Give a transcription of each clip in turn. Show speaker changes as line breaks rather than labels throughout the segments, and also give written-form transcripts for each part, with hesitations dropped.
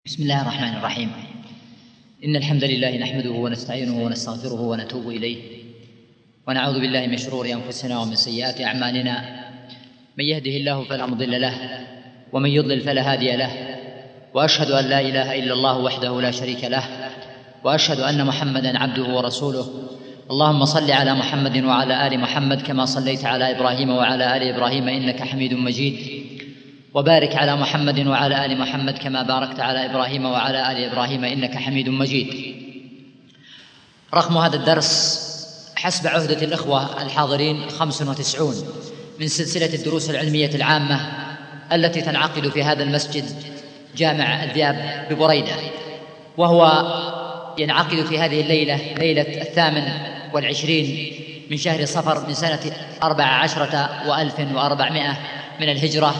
بسم الله الرحمن الرحيم. إن الحمد لله نحمده ونستعينه ونستغفره ونتوب إليه، ونعوذ بالله من شرور أنفسنا ومن سيئات أعمالنا. من يهده الله فلا مضل له، ومن يضلل فلا هادي له، وأشهد أن لا إله إلا الله وحده لا شريك له، وأشهد أن محمدًا عبده ورسوله. اللهم صل على محمد وعلى آل محمد كما صليت على إبراهيم وعلى آل إبراهيم إنك حميد مجيد، وبارك على محمد وعلى آل محمد كما باركت على إبراهيم وعلى آل إبراهيم إنك حميد مجيد. رقم هذا الدرس حسب عهدة الإخوة الحاضرين 95 من سلسلة الدروس العلمية العامة التي تنعقد في هذا المسجد جامع الذئاب ببريدة، وهو ينعقد في هذه الليلة، ليلة 28 من شهر صفر من سنة 14 و1400 من الهجرة،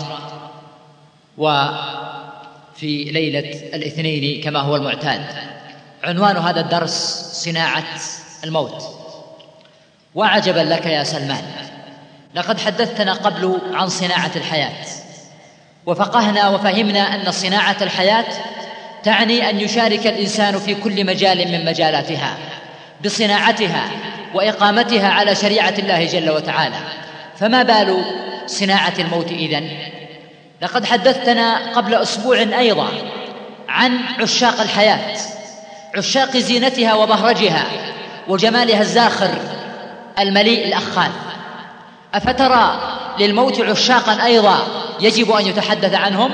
وفي ليلة الاثنين كما هو المعتاد. عنوان هذا الدرس صناعة الموت. وعجبا لك يا سلمان، لقد حدثتنا قبل عن صناعة الحياة، وفقهنا وفهمنا أن صناعة الحياة تعني أن يشارك الإنسان في كل مجال من مجالاتها بصناعتها وإقامتها على شريعة الله جل وتعالى. فما بال صناعة الموت إذن؟ لقد حدثتنا قبل أسبوع أيضا عن عشاق الحياة، عشاق زينتها وبهرجها وجمالها الزاخر المليء الأخال. أفترى للموت عشاقا أيضا يجب أن يتحدث عنهم؟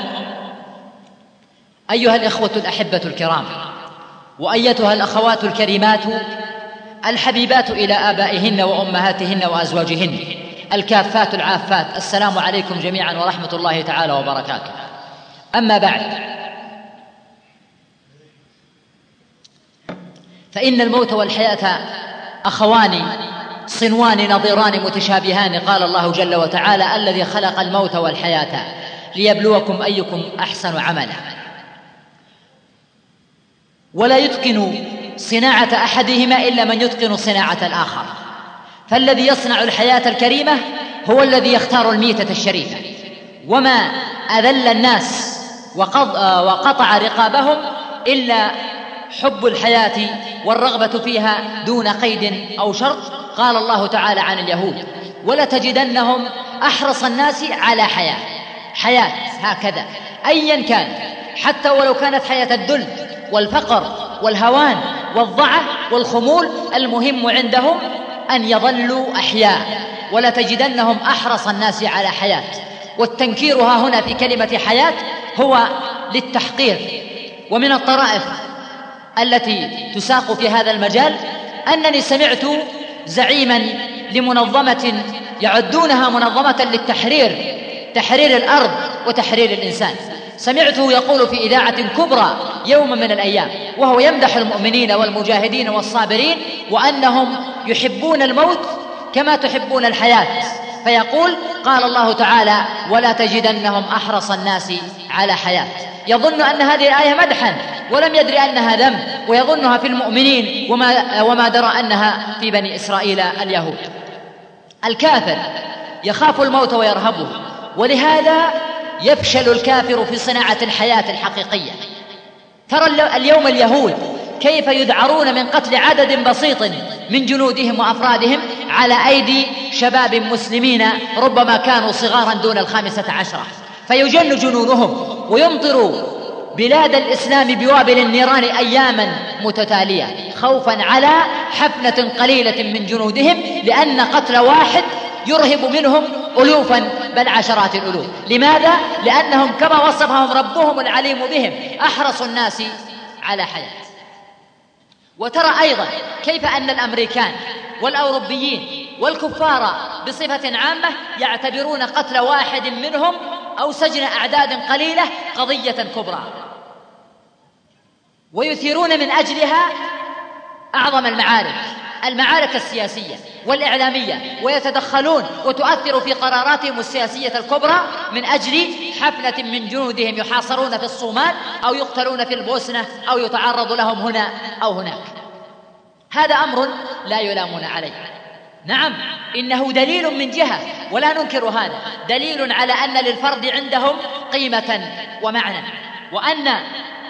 أيها الإخوة الأحبة الكرام، وأيتها الأخوات الكريمات الحبيبات إلى آبائهن وأمهاتهن وأزواجهن الكافات العافات، السلام عليكم جميعا ورحمة الله تعالى وبركاته. أما بعد، فإن الموت والحياة أخوان صنوان نظيران متشابهان. قال الله جل وتعالى: الذي خلق الموت والحياة ليبلوكم أيكم أحسن عملا. ولا يتقن صناعة أحدهما إلا من يتقن صناعة الآخر. فالذي يصنع الحياة الكريمة هو الذي يختار الميتة الشريفة. وما أذل الناس وقطع رقابهم إلا حب الحياة والرغبة فيها دون قيد أو شرط. قال الله تعالى عن اليهود: ولتجدنهم أحرص الناس على حياة هكذا أيا كان، حتى ولو كانت حياة الذل والفقر والهوان والضعف والخمول، المهم عندهم أن يظلوا أحياء. ولتجدنهم أحرص الناس على حياة، والتنكير ها هنا في كلمة حياة هو للتحقير. ومن الطرائف التي تساق في هذا المجال أنني سمعت زعيما لمنظمة يعدونها منظمة للتحرير، تحرير الأرض وتحرير الإنسان، سمعته يقول في إذاعة كبرى يوم من الأيام وهو يمدح المؤمنين والمجاهدين والصابرين وأنهم يحبون الموت كما تحبون الحياة، فيقول: قال الله تعالى: ولا تجدنهم أحرص الناس على حياة. يظن أن هذه الآية مدحا ولم يدري أنها ذم، ويظنها في المؤمنين وما درى أنها في بني إسرائيل اليهود. الكافر يخاف الموت ويرهبه، ولهذا يفشل الكافر في صناعة الحياة الحقيقية. ترى اليوم اليهود كيف يذعرون من قتل عدد بسيط من جنودهم وأفرادهم على أيدي شباب مسلمين ربما كانوا صغارا دون 15، فيجن جنونهم ويمطر بلاد الإسلام بوابل النيران أياما متتالية خوفا على حفنة قليلة من جنودهم، لأن قتل واحد يرهب منهم ألوفا بل عشرات الألوف. لماذا؟ لأنهم كما وصفهم ربهم العليم بهم أحرص الناس على حياة. وترى أيضا كيف أن الأمريكان والأوروبيين والكفار بصفة عامة يعتبرون قتل واحد منهم أو سجن أعداد قليلة قضية كبرى، ويثيرون من أجلها أعظم المعارك السياسية والإعلامية، ويتدخلون وتؤثر في قراراتهم السياسية الكبرى من أجل حفلة من جنودهم يحاصرون في الصومال أو يقتلون في البوسنة أو يتعرض لهم هنا أو هناك. هذا أمر لا يلامون عليه. نعم، إنه دليل من جهة، ولا ننكر هذا، دليل على أن للفرد عندهم قيمة ومعنى، وأن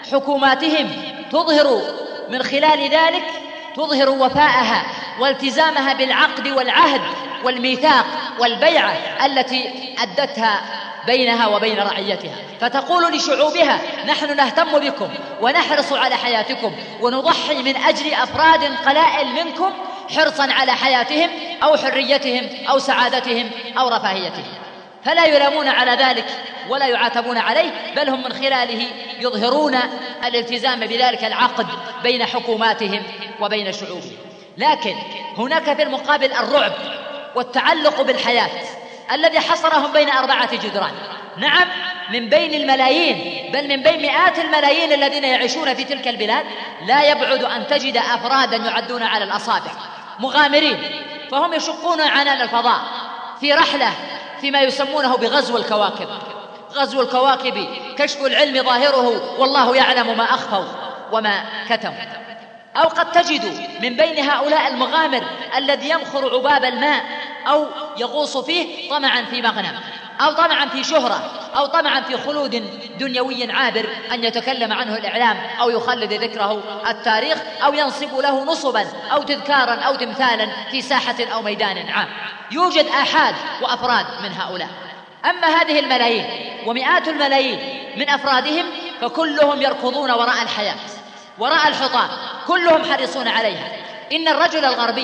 حكوماتهم تظهر من خلال ذلك تظهر وفاءها والتزامها بالعقد والعهد والميثاق والبيعة التي أدتها بينها وبين رعيتها، فتقول لشعوبها: نحن نهتم بكم ونحرص على حياتكم ونضحي من أجل أفراد قلائل منكم حرصا على حياتهم أو حريتهم أو سعادتهم أو رفاهيتهم. فلا يلامون على ذلك ولا يعاتبون عليه، بل هم من خلاله يظهرون الالتزام بذلك العقد بين حكوماتهم وبين شعوبهم. لكن هناك في المقابل الرعب والتعلق بالحياة الذي حصرهم بين 4 جدران. نعم، من بين الملايين بل من بين مئات الملايين الذين يعيشون في تلك البلاد لا يبعد أن تجد أفرادا يعدون على الأصابع مغامرين، فهم يشقون عنان الفضاء في رحلة فيما يسمونه بغزو الكواكب. غزو الكواكب كشف العلم ظاهره والله يعلم ما أخفوا وما كتموا. أو قد تجد من بين هؤلاء المغامر الذي يمخر عباب الماء أو يغوص فيه طمعا في مغنم أو طمعا في شهرة أو طمعا في خلود دنيوي عابر أن يتكلم عنه الإعلام أو يخلد ذكره التاريخ أو ينصب له نصبا أو تذكارا أو تمثالا في ساحة أو ميدان عام. يوجد آحاد وأفراد من هؤلاء. أما هذه الملايين ومئات الملايين من أفرادهم فكلهم يركضون وراء الحياة وراء الحطام، كلهم حريصون عليها. إن الرجل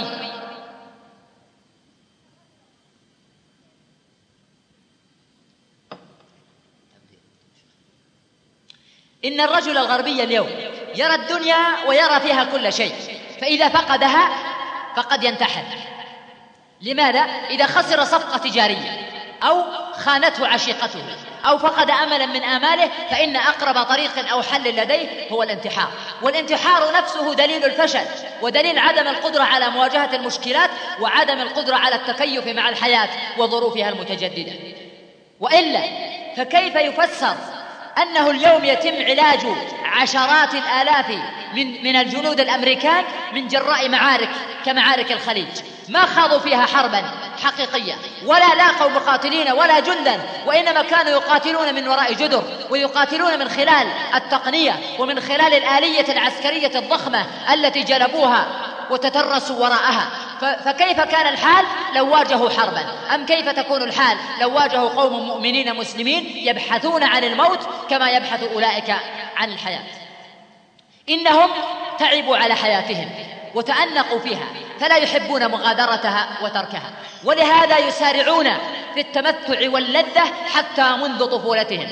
الغربي اليوم يرى الدنيا ويرى فيها كل شيء، فإذا فقدها فقد ينتحر. لماذا؟ إذا خسر صفقة تجارية أو خانته عشيقته أو فقد أملا من آماله فإن أقرب طريق أو حل لديه هو الانتحار. والانتحار نفسه دليل الفشل ودليل عدم القدرة على مواجهة المشكلات وعدم القدرة على التكيف مع الحياة وظروفها المتجددة. وإلا فكيف يفسر أنه اليوم يتم علاج عشرات الآلاف من الجنود الأمريكان من جراء معارك كمعارك الخليج ما خاضوا فيها حربا حقيقية ولا لاقوا مقاتلين ولا جندا، وإنما كانوا يقاتلون من وراء جدر ويقاتلون من خلال التقنية ومن خلال الآلية العسكرية الضخمة التي جلبوها وتترسوا وراءها. فكيف كان الحال لو واجهوا حربا؟ أم كيف تكون الحال لو واجهوا قوم مؤمنين مسلمين يبحثون عن الموت كما يبحث أولئك عن الحياة؟ إنهم تعبوا على حياتهم وتأنقوا فيها فلا يحبون مغادرتها وتركها، ولهذا يسارعون في التمتع واللذة حتى منذ طفولتهم.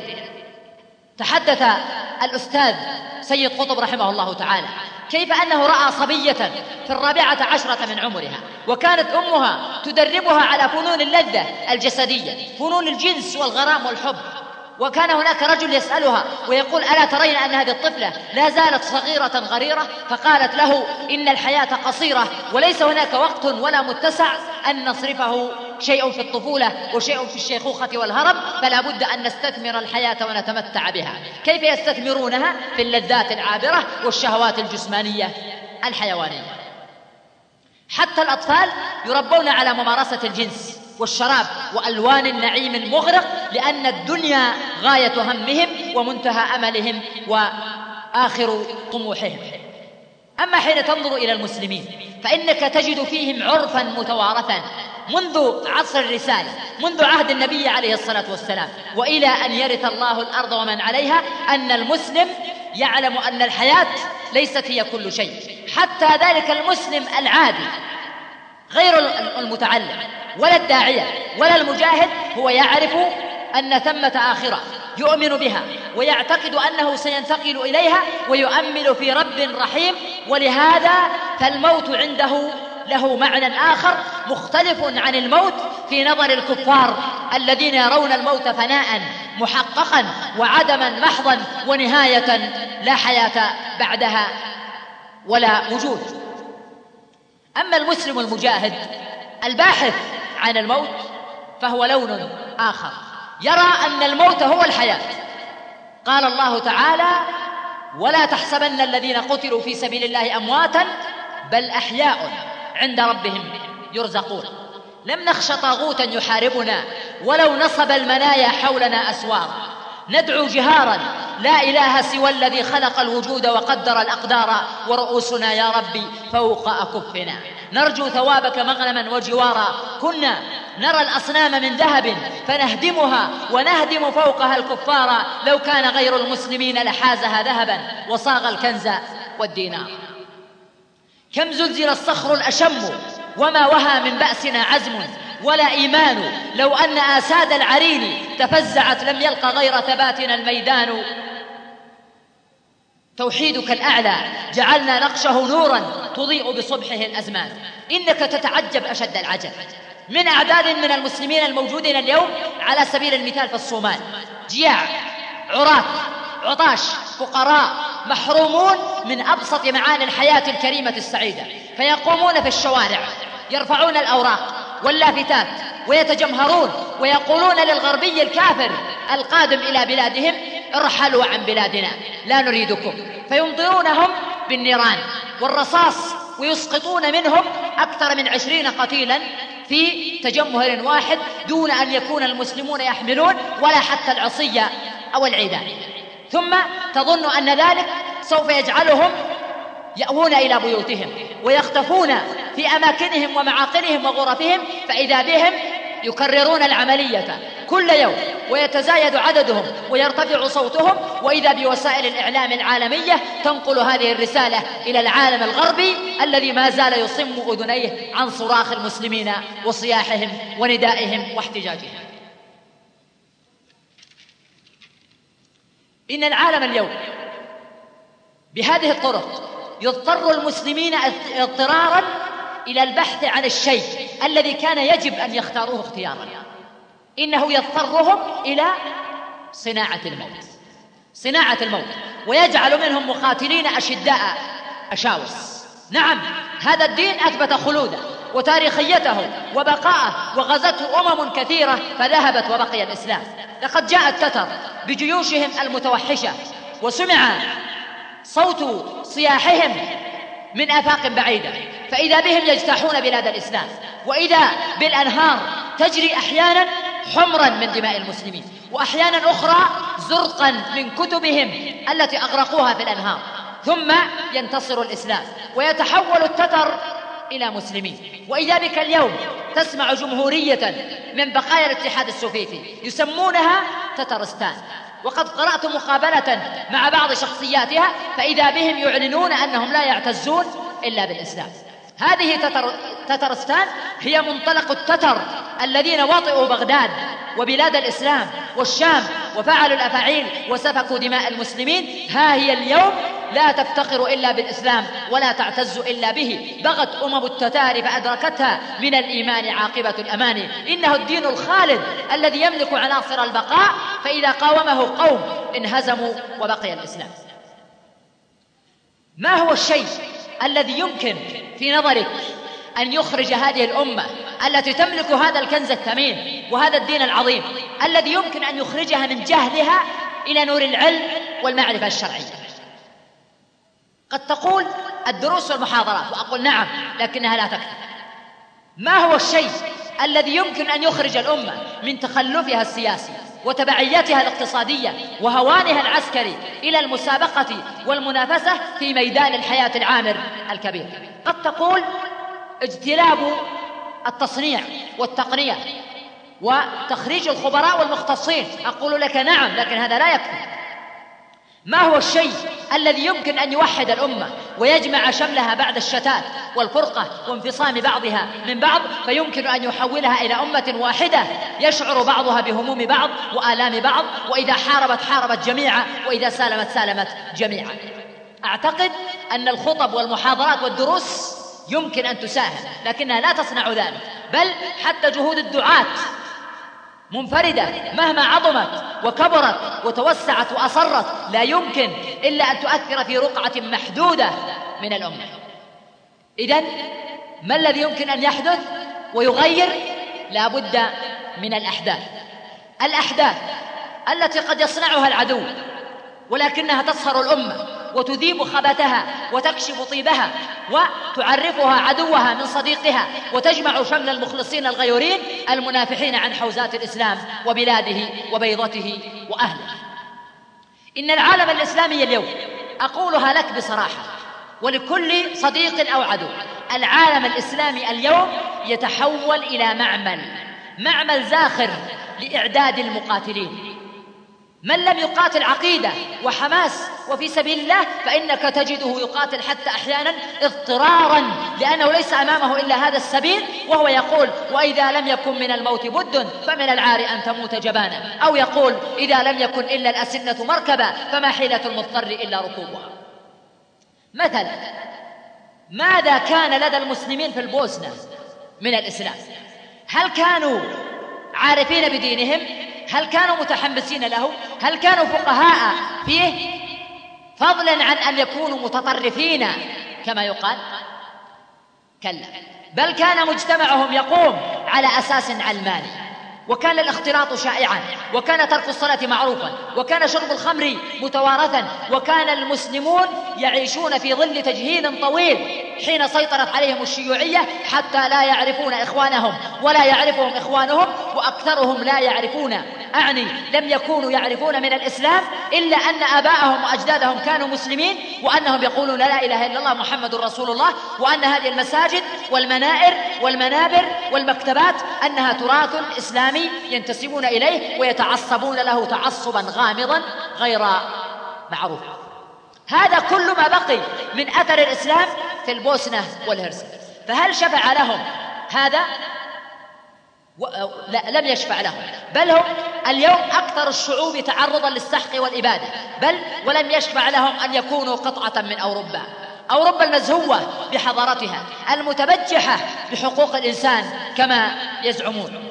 تحدث الأستاذ سيد قطب رحمه الله تعالى كيف أنه رأى صبية في 14 من عمرها وكانت أمها تدربها على فنون اللذة الجسدية، فنون الجنس والغرام والحب، وكان هناك رجل يسألها ويقول: ألا ترين أن هذه الطفلة لا زالت صغيرة غريرة؟ فقالت له: إن الحياة قصيرة وليس هناك وقت ولا متسع أن نصرفه شيء في الطفولة وشيء في الشيخوخة والهرم، فلا بد أن نستثمر الحياة ونتمتع بها. كيف يستثمرونها؟ في اللذات العابرة والشهوات الجسمانية الحيوانية. حتى الأطفال يربون على ممارسة الجنس والشراب وألوان النعيم المغرق، لأن الدنيا غاية همهم ومنتهى أملهم وآخر طموحهم. أما حين تنظر إلى المسلمين فإنك تجد فيهم عرفا متوارثا منذ عصر الرسالة، منذ عهد النبي عليه الصلاة والسلام وإلى أن يرث الله الأرض ومن عليها، أن المسلم يعلم أن الحياة ليست هي كل شيء. حتى ذلك المسلم العادي غير المتعلم ولا الداعية ولا المجاهد هو يعرف أن ثمة آخرة يؤمن بها ويعتقد أنه سينتقل إليها ويؤمل في رب رحيم. ولهذا فالموت عنده له معنى آخر مختلف عن الموت في نظر الكفار الذين يرون الموت فناء محققا وعدما محضا ونهاية لا حياة بعدها ولا وجود. أما المسلم المجاهد الباحث عن الموت فهو لون آخر، يرى أن الموت هو الحياة. قال الله تعالى: ولا تحسبن الذين قتلوا في سبيل الله أمواتا بل أحياء عند ربهم يرزقون. لم نخش طاغوتا يحاربنا ولو نصب المنايا حولنا أسوارا، ندعو جهارا لا إله سوى الذي خلق الوجود وقدر الأقدار، ورؤوسنا يا ربي فوق أكفنا، نرجو ثوابك مغنما وجوارا. كنا نرى الأصنام من ذهب فنهدمها ونهدم فوقها الكفار، لو كان غير المسلمين لحازها ذهبا وصاغ الكنز والدينار. كم زلزل الصخر الأشم وما وهى من بأسنا عزم ولا إيمان، لو أن آساد العرين تفزعت لم يلق غير ثباتنا الميدان. توحيدك الأعلى جعلنا نقشه نورا تضيء بصبحه الأزمان، إنك تتعجب أشد العجب من أعداد من المسلمين الموجودين اليوم على سبيل المثال في الصومال، جياع، عراة، عطاش، فقراء، محرومون من أبسط معاني الحياة الكريمة السعيدة، فيقومون في الشوارع يرفعون الأوراق واللافتات ويتجمهرون ويقولون للغربي الكافر القادم إلى بلادهم: ارحلوا عن بلادنا لا نريدكم، فيمطرونهم بالنيران والرصاص ويسقطون منهم أكثر من 20 قتيلا في تجمهر واحد، دون أن يكون المسلمون يحملون ولا حتى العصية أو العيدان. ثم تظن أن ذلك سوف يجعلهم يأوون إلى بيوتهم ويختفون في أماكنهم ومعاقلهم وغرفهم، فإذا بهم يكررون العملية كل يوم ويتزايد عددهم ويرتفع صوتهم، وإذا بوسائل الإعلام العالمية تنقل هذه الرسالة إلى العالم الغربي الذي ما زال يصم أذنيه عن صراخ المسلمين وصياحهم وندائهم واحتجاجهم. إن العالم اليوم بهذه الطرق يضطر المسلمين اضطرارا إلى البحث عن الشيء الذي كان يجب أن يختاروه اختيارا، إنه يضطرهم إلى صناعة الموت، ويجعل منهم مقاتلين أشداء أشاوس. نعم، هذا الدين أثبت خلوده وتاريخيته وبقاءه، وغزته أمم كثيرة فذهبت وبقي الإسلام. لقد جاء التتر بجيوشهم المتوحشة وسمع صوت صياحهم من آفاق بعيدة، فإذا بهم يجتاحون بلاد الإسلام، وإذا بالأنهار تجري أحيانا حمرا من دماء المسلمين، وأحيانا أخرى زرقا من كتبهم التي أغرقوها في الأنهار. ثم ينتصر الإسلام ويتحول التتر إلى مسلمين. وإذا بك اليوم تسمع جمهورية من بقايا الاتحاد السوفيتي يسمونها تترستان، وقد قرأت مقابلة مع بعض شخصياتها فإذا بهم يعلنون أنهم لا يعتزون إلا بالإسلام. هذه تترستان هي منطلق التتر الذين وطئوا بغداد وبلاد الإسلام والشام وفعلوا الأفاعيل وسفكوا دماء المسلمين. ها هي اليوم لا تفتخر إلا بالإسلام ولا تعتز إلا به. بغت أمم التتار فأدركتها من الإيمان عاقبة الأمان. إنه الدين الخالد الذي يملك عناصر البقاء، فإذا قاومه قوم انهزموا وبقي الإسلام. ما هو الشيء الذي يمكن في نظرك أن يخرج هذه الأمة التي تملك هذا الكنز الثمين وهذا الدين العظيم، الذي يمكن أن يخرجها من جهلها إلى نور العلم والمعرفة الشرعية؟ قد تقول الدروس والمحاضرات، وأقول نعم، لكنها لا تكفي. ما هو الشيء الذي يمكن أن يخرج الأمة من تخلفها السياسي وتبعيتها الاقتصادية وهوانها العسكري إلى المسابقة والمنافسة في ميدان الحياة العامر الكبير؟ قد تقول اجتلاب التصنيع والتقنية وتخريج الخبراء والمختصين. أقول لك نعم، لكن هذا لا يكفي. ما هو الشيء الذي يمكن أن يوحد الأمة ويجمع شملها بعد الشتات والفرقة وانفصام بعضها من بعض، فيمكن أن يحولها إلى أمة واحدة يشعر بعضها بهموم بعض وآلام بعض، وإذا حاربت جميعا، وإذا سالمت جميعا؟ أعتقد أن الخطب والمحاضرات والدروس يمكن أن تساهم، لكنها لا تصنع ذلك، بل حتى جهود الدعاة منفردة مهما عظمت وكبرت وتوسعت وأصرت لا يمكن إلا أن تؤثر في رقعة محدودة من الأمة. إذن ما الذي يمكن أن يحدث ويغير؟ لا بد من الأحداث التي قد يصنعها العدو، ولكنها تصهر الأمة وتذيب خبثها وتكشف طيبها وتعرفها عدوها من صديقها، وتجمع شمل المخلصين الغيورين المنافحين عن حوزات الإسلام وبلاده وبيضته وأهله. إن العالم الإسلامي اليوم، أقولها لك بصراحة ولكل صديق أو عدو، العالم الإسلامي اليوم يتحول إلى معمل زاخر لإعداد المقاتلين. من لم يقاتل عقيدة وحماس وفي سبيل الله فإنك تجده يقاتل حتى أحيانا اضطرارا، لأنه ليس أمامه إلا هذا السبيل، وهو يقول: وإذا لم يكن من الموت بد فمن العار أن تموت جبانا، أو يقول: إذا لم يكن إلا الأسنة مركبا فما حيلة المضطر إلا ركوبها. مثلا، ماذا كان لدى المسلمين في البوسنة من الإسلام؟ هل كانوا عارفين بدينهم؟ هل كانوا متحمسين له؟ هل كانوا فقهاء فيه؟ فضلا عن أن يكونوا متطرفين كما يقال؟ كلا، بل كان مجتمعهم يقوم على أساس علماني، وكان الاختلاط شائعا، وكان ترك الصلاة معروفا، وكان شرب الخمر متوارثا، وكان المسلمون يعيشون في ظل تجهيل طويل حين سيطرت عليهم الشيوعية حتى لا يعرفون إخوانهم ولا يعرفهم إخوانهم، وأكثرهم لا يعرفون، لم يكونوا يعرفون من الإسلام إلا أن آباءهم وأجدادهم كانوا مسلمين، وأنهم يقولون لا إله إلا الله محمد رسول الله، وأن هذه المساجد والمنائر والمنابر والمكتبات أنها تراث إسلامي ينتسبون إليه ويتعصبون له تعصبا غامضا غير معروف. هذا كل ما بقي من أثر الإسلام في البوسنة والهرسك. فهل شفع لهم هذا؟ لا، لم يشفع لهم، بل هم اليوم أكثر الشعوب تعرضا للسحق والإبادة، ولم يشفع لهم أن يكونوا قطعة من أوروبا المزهوة بحضارتها المتبجحة بحقوق الإنسان كما يزعمون.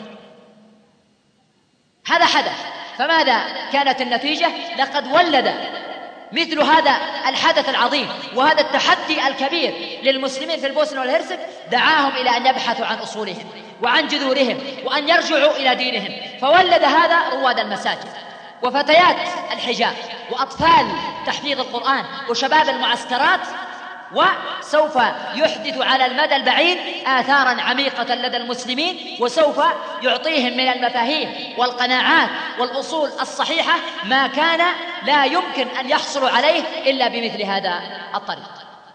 هذا حدث، فماذا كانت النتيجة؟ لقد ولد مثل هذا الحدث العظيم وهذا التحدي الكبير للمسلمين في البوسنة والهرسك دعاهم إلى أن يبحثوا عن أصولهم وعن جذورهم وأن يرجعوا إلى دينهم، فولد هذا رواد المساجد وفتيات الحجاب وأطفال تحفيظ القرآن وشباب المعسكرات، وسوف يحدث على المدى البعيد آثاراً عميقة لدى المسلمين، وسوف يعطيهم من المفاهيم والقناعات والأصول الصحيحة ما كان لا يمكن أن يحصلوا عليه إلا بمثل هذا الطريق.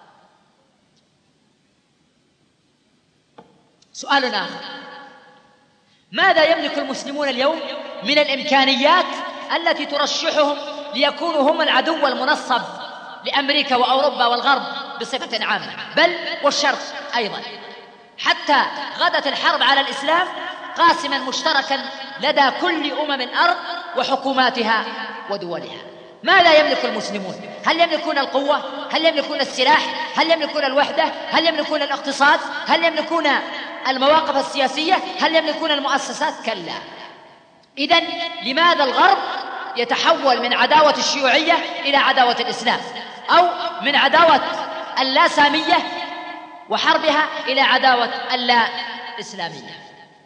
سؤال آخر: ماذا يملك المسلمون اليوم من الإمكانيات التي ترشحهم ليكونوا هم العدو المنصب لأمريكا وأوروبا والغرب بصفة عامة، بل والشرق أيضا، حتى غدت الحرب على الإسلام قاسما مشتركا لدى كل الأرض وحكوماتها ودولها؟ ماذا يملك المسلمون؟ هل يملكون القوة؟ هل يملكون السلاح؟ هل يملكون الوحدة؟ هل يملكون الاقتصاد؟ هل يملكون المواقف السياسية؟ هل يملكون المؤسسات؟ كلا. إذن لماذا الغرب يتحول من عداوة الشيوعية إلى عداوة الإسلام، أو من عداوة اللاسامية وحربها إلى عداوة اللا إسلامية؟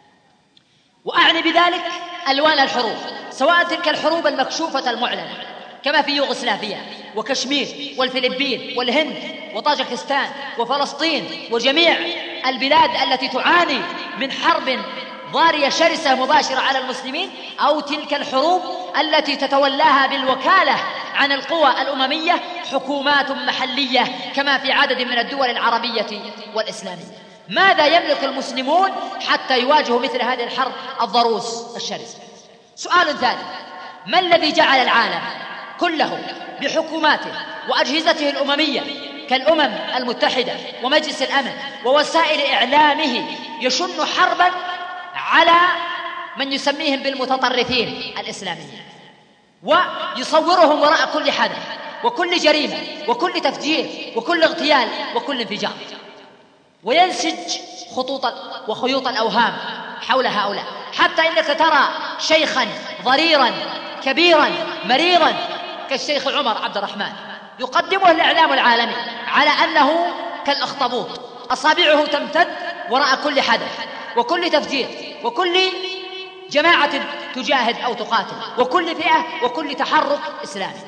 وأعني بذلك ألوان الحروب، سواء تلك الحروب المكشوفة المعلنة كما في يوغوسلافيا وكشمير والفلبين والهند وطاجكستان وفلسطين وجميع البلاد التي تعاني من حرب ضارية شرسة مباشرة على المسلمين، أو تلك الحروب التي تتولاها بالوكالة عن القوى الأممية حكومات محلية كما في عدد من الدول العربية والإسلامية. ماذا يملك المسلمون حتى يواجهوا مثل هذه الحرب الضروس الشرسة؟ سؤال ثاني: ما الذي جعل العالم كله بحكوماته وأجهزته الأممية كالأمم المتحدة ومجلس الأمن ووسائل إعلامه يشن حربا على من يسميهم بالمتطرفين الإسلاميين، ويصورهم وراء كل حدث وكل جريمة وكل تفجير وكل اغتيال وكل انفجار، وينسج خيوط الأوهام حول هؤلاء، حتى إنك ترى شيخا ضريرا كبيرا مريضا كالشيخ عمر عبد الرحمن يقدمه الإعلام العالمي على أنه كالأخطبوط، أصابعه تمتد وراء كل حدث وكل تفجير وكل جماعة تجاهد أو تقاتل وكل فئة وكل تحرك إسلامي.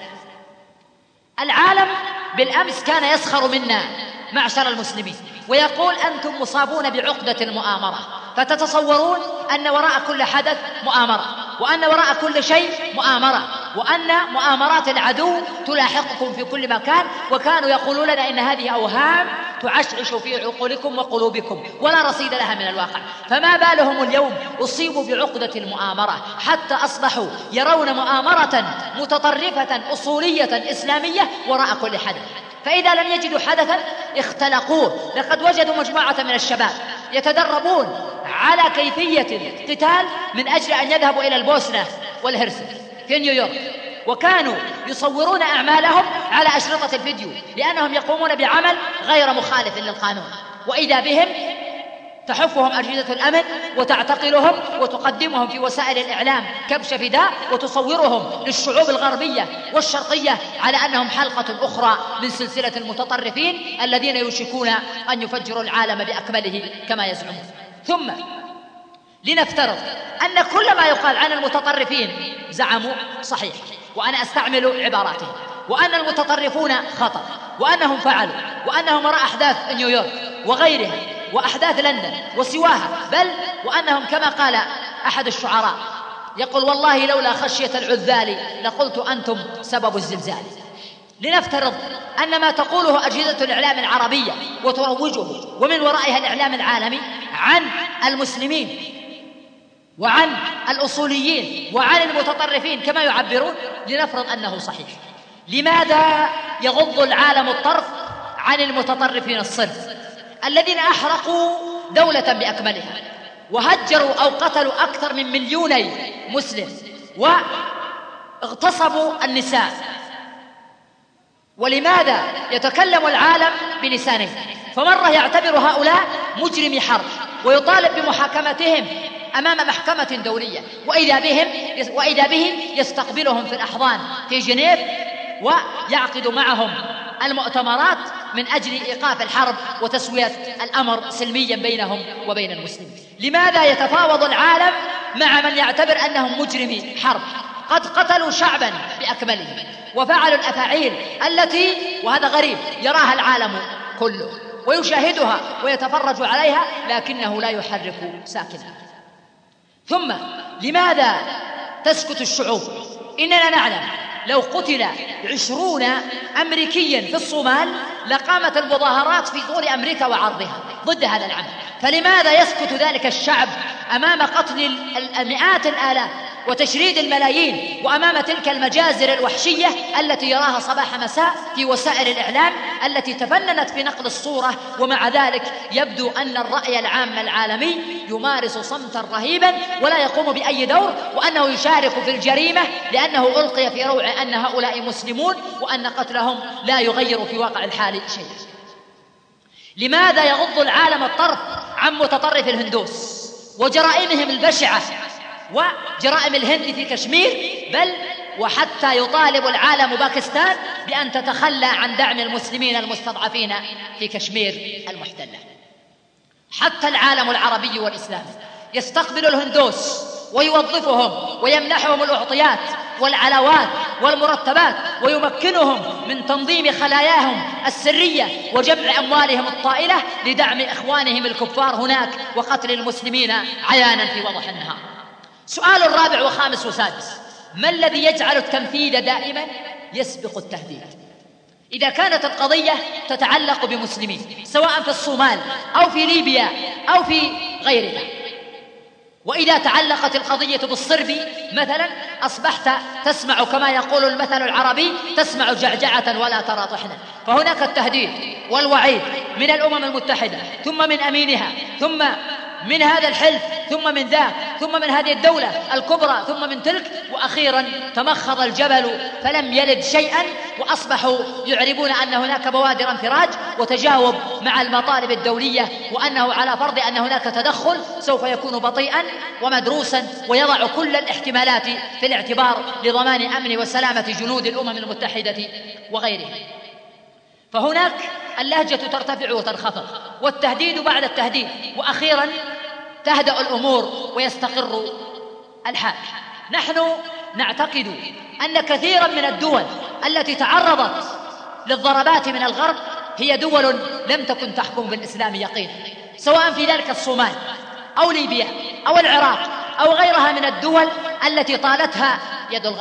العالم بالأمس كان يسخر منا معشر المسلمين ويقول: أنتم مصابون بعقدة المؤامرة، فتتصورون أن وراء كل حدث مؤامرة، وأن وراء كل شيء مؤامرة، وأن مؤامرات العدو تلاحقكم في كل مكان، وكانوا يقولون لنا إن هذه أوهام تعشعش في عقولكم وقلوبكم ولا رصيد لها من الواقع. فما بالهم اليوم أصيبوا بعقدة المؤامرة حتى أصبحوا يرون مؤامرة متطرفة أصولية إسلامية وراء كل حدث. فإذا لم يجدوا حدثا اختلقوه. لقد وجدوا مجموعة من الشباب يتدربون على كيفية القتال من أجل أن يذهبوا إلى البوسنة والهرسك في نيويورك، وكانوا يصورون أعمالهم على أشرطة الفيديو لأنهم يقومون بعمل غير مخالف للقانون، وإذا بهم تحفهم أجهزة الأمن وتعتقلهم وتقدمهم في وسائل الإعلام كبش فداء، وتصورهم للشعوب الغربية والشرقية على أنهم حلقة أخرى من سلسلة المتطرفين الذين يوشكون أن يفجروا العالم بأكمله كما يزعمون. ثم لنفترض أن كل ما يقال عن المتطرفين زعموا صحيح، وأنا أستعمل عباراتهم، وأن المتطرفون خطأ، وأنهم فعلوا، وأنهم وراء أحداث نيويورك وغيرها وأحداث لندن وسواها، بل وأنهم كما قال أحد الشعراء يقول: والله لولا خشية العذال لقلت أنتم سبب الزلزال. لنفترض أن ما تقوله أجهزة الإعلام العربية وتروجه ومن ورائها الإعلام العالمي عن المسلمين وعن الأصوليين وعن المتطرفين كما يعبرون، لنفرض أنه صحيح. لماذا يغض العالم الطرف عن المتطرفين الصرف الذين أحرقوا دولة بأكملها وهجروا أو قتلوا أكثر من 2,000,000 مسلم واغتصبوا النساء؟ ولماذا يتكلم العالم بلسانه؟ فمرة يعتبر هؤلاء مجرمي حرب ويطالب بمحاكمتهم أمام محكمة دولية، وإذا بهم يستقبلهم في الأحضان في جنيف ويعقد معهم المؤتمرات من أجل إيقاف الحرب وتسوية الأمر سلميا بينهم وبين المسلمين. لماذا يتفاوض العالم مع من يعتبر أنهم مجرمي حرب قد قتلوا شعبا بأكمله وفعلوا الأفاعيل التي، وهذا غريب، يراها العالم كله ويشاهدها ويتفرج عليها لكنه لا يحرك ساكنا؟ ثم لماذا تسكت الشعوب؟ إننا نعلم لو قتل 20 أمريكيا في الصومال لقامت المظاهرات في طول أمريكا وعرضها ضد هذا العمل. فلماذا يسكت ذلك الشعب أمام قتل المئات الآلاف وتشريد الملايين وأمام تلك المجازر الوحشية التي يراها صباح مساء في وسائل الإعلام التي تفننت في نقل الصورة؟ ومع ذلك يبدو أن الرأي العام العالمي يمارس صمتا رهيبا ولا يقوم بأي دور، وأنه يشارك في الجريمة لأنه ألقي في روع أن هؤلاء مسلمون وأن قتلهم لا يغير في واقع الحال شيء. لماذا يغض العالم الطرف عن متطرف الهندوس وجرائمهم البشعة وجرائم الهند في كشمير، بل وحتى يطالب العالم باكستان بأن تتخلى عن دعم المسلمين المستضعفين في كشمير المحتلة؟ حتى العالم العربي والإسلامي يستقبل الهندوس ويوظفهم ويمنحهم الأعطيات والعلاوات والمرتبات ويمكنهم من تنظيم خلاياهم السرية وجمع أموالهم الطائلة لدعم إخوانهم الكفار هناك وقتل المسلمين عيانا في وضح النهار. سؤال رابع وخامس وسادس: ما الذي يجعل التنفيذ دائما يسبق التهديد؟ إذا كانت القضية تتعلق بمسلمين سواء في الصومال أو في ليبيا أو في غيرها، وإذا تعلقت القضية بالصرب مثلا أصبحت تسمع كما يقول المثل العربي: تسمع جعجعة ولا ترى طحنا. فهناك التهديد والوعيد من الأمم المتحدة ثم من أمينها ثم من هذا الحلف ثم من ذاك ثم من هذه الدولة الكبرى ثم من تلك، وأخيرا تمخض الجبل فلم يلد شيئا وأصبحوا يعربون أن هناك بوادر انفراج وتجاوب مع المطالب الدولية، وأنه على فرض أن هناك تدخل سوف يكون بطيئا ومدروسا ويضع كل الاحتمالات في الاعتبار لضمان أمن وسلامة جنود الأمم المتحدة وغيرها. فهناك اللهجة ترتفع وتنخفض والتهديد بعد التهديد، وأخيرا تهدأ الأمور ويستقر الحال. نحن نعتقد أن كثيرا من الدول التي تعرضت للضربات من الغرب هي دول لم تكن تحكم بالإسلام يقينا، سواء في ذلك الصومال أو ليبيا أو العراق أو غيرها من الدول التي طالتها يد الغرب.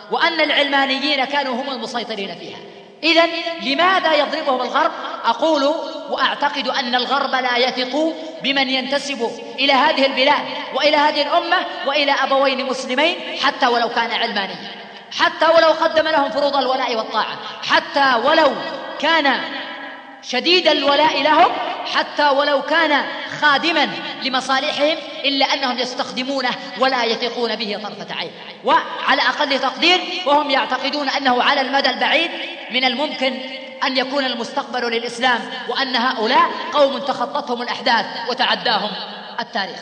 وأن العلمانيين كانوا هم المسيطرين فيها. إذن لماذا يضربهم الغرب؟ أقول وأعتقد أن الغرب لا يثق بمن ينتسب إلى هذه البلاد وإلى هذه الأمة وإلى أبوين مسلمين حتى ولو كان علمانيا، حتى ولو قدم لهم فروض الولاء والطاعة، حتى ولو كان شديد الولاء لهم، حتى ولو كان خادما لمصالحهم، إلا أنهم يستخدمونه ولا يثقون به طرفة عين. وعلى أقل تقدير وهم يعتقدون أنه على المدى البعيد من الممكن أن يكون المستقبل للإسلام، وأن هؤلاء قوم تخطتهم الأحداث وتعداهم التاريخ.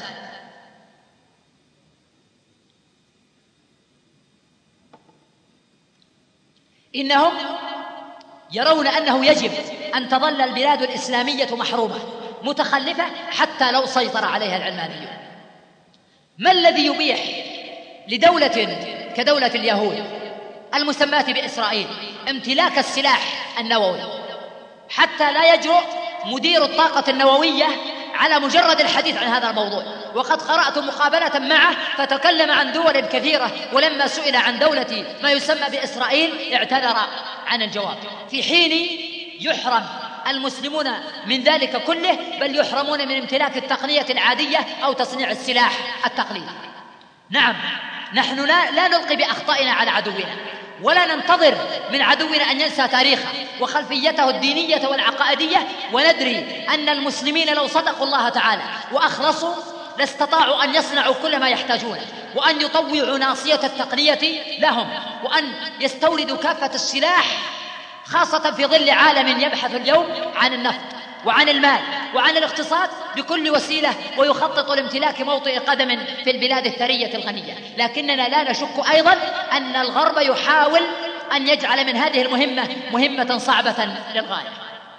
إنهم يرون أنه يجب أن تظل البلاد الإسلامية محرومة متخلفة حتى لو سيطر عليها العلمانيون. ما الذي يبيح لدولة كدولة اليهود المسماة بإسرائيل امتلاك السلاح النووي حتى لا يجرؤ مدير الطاقة النووية على مجرد الحديث عن هذا الموضوع؟ وقد قرأت مقابلة معه فتكلم عن دول كثيرة، ولما سئل عن دولة ما يسمى بإسرائيل اعتذر عن الجواب، في حين يحرم المسلمون من ذلك كله، بل يحرمون من امتلاك التقنية العادية أو تصنيع السلاح التقليدي. نعم، نحن لا نلقي بأخطائنا على عدونا، ولا ننتظر من عدونا أن ينسى تاريخه وخلفيته الدينية والعقائدية، وندري أن المسلمين لو صدقوا الله تعالى وأخلصوا لاستطاعوا أن يصنعوا كل ما يحتاجونه، وأن يطوعوا ناصية التقنية لهم، وأن يستوردوا كافة السلاح، خاصة في ظل عالم يبحث اليوم عن النفط وعن المال وعن الاقتصاد بكل وسيلة، ويخطط لامتلاك موطئ قدم في البلاد الثرية الغنية. لكننا لا نشك أيضا أن الغرب يحاول أن يجعل من هذه المهمة مهمة صعبة للغاية.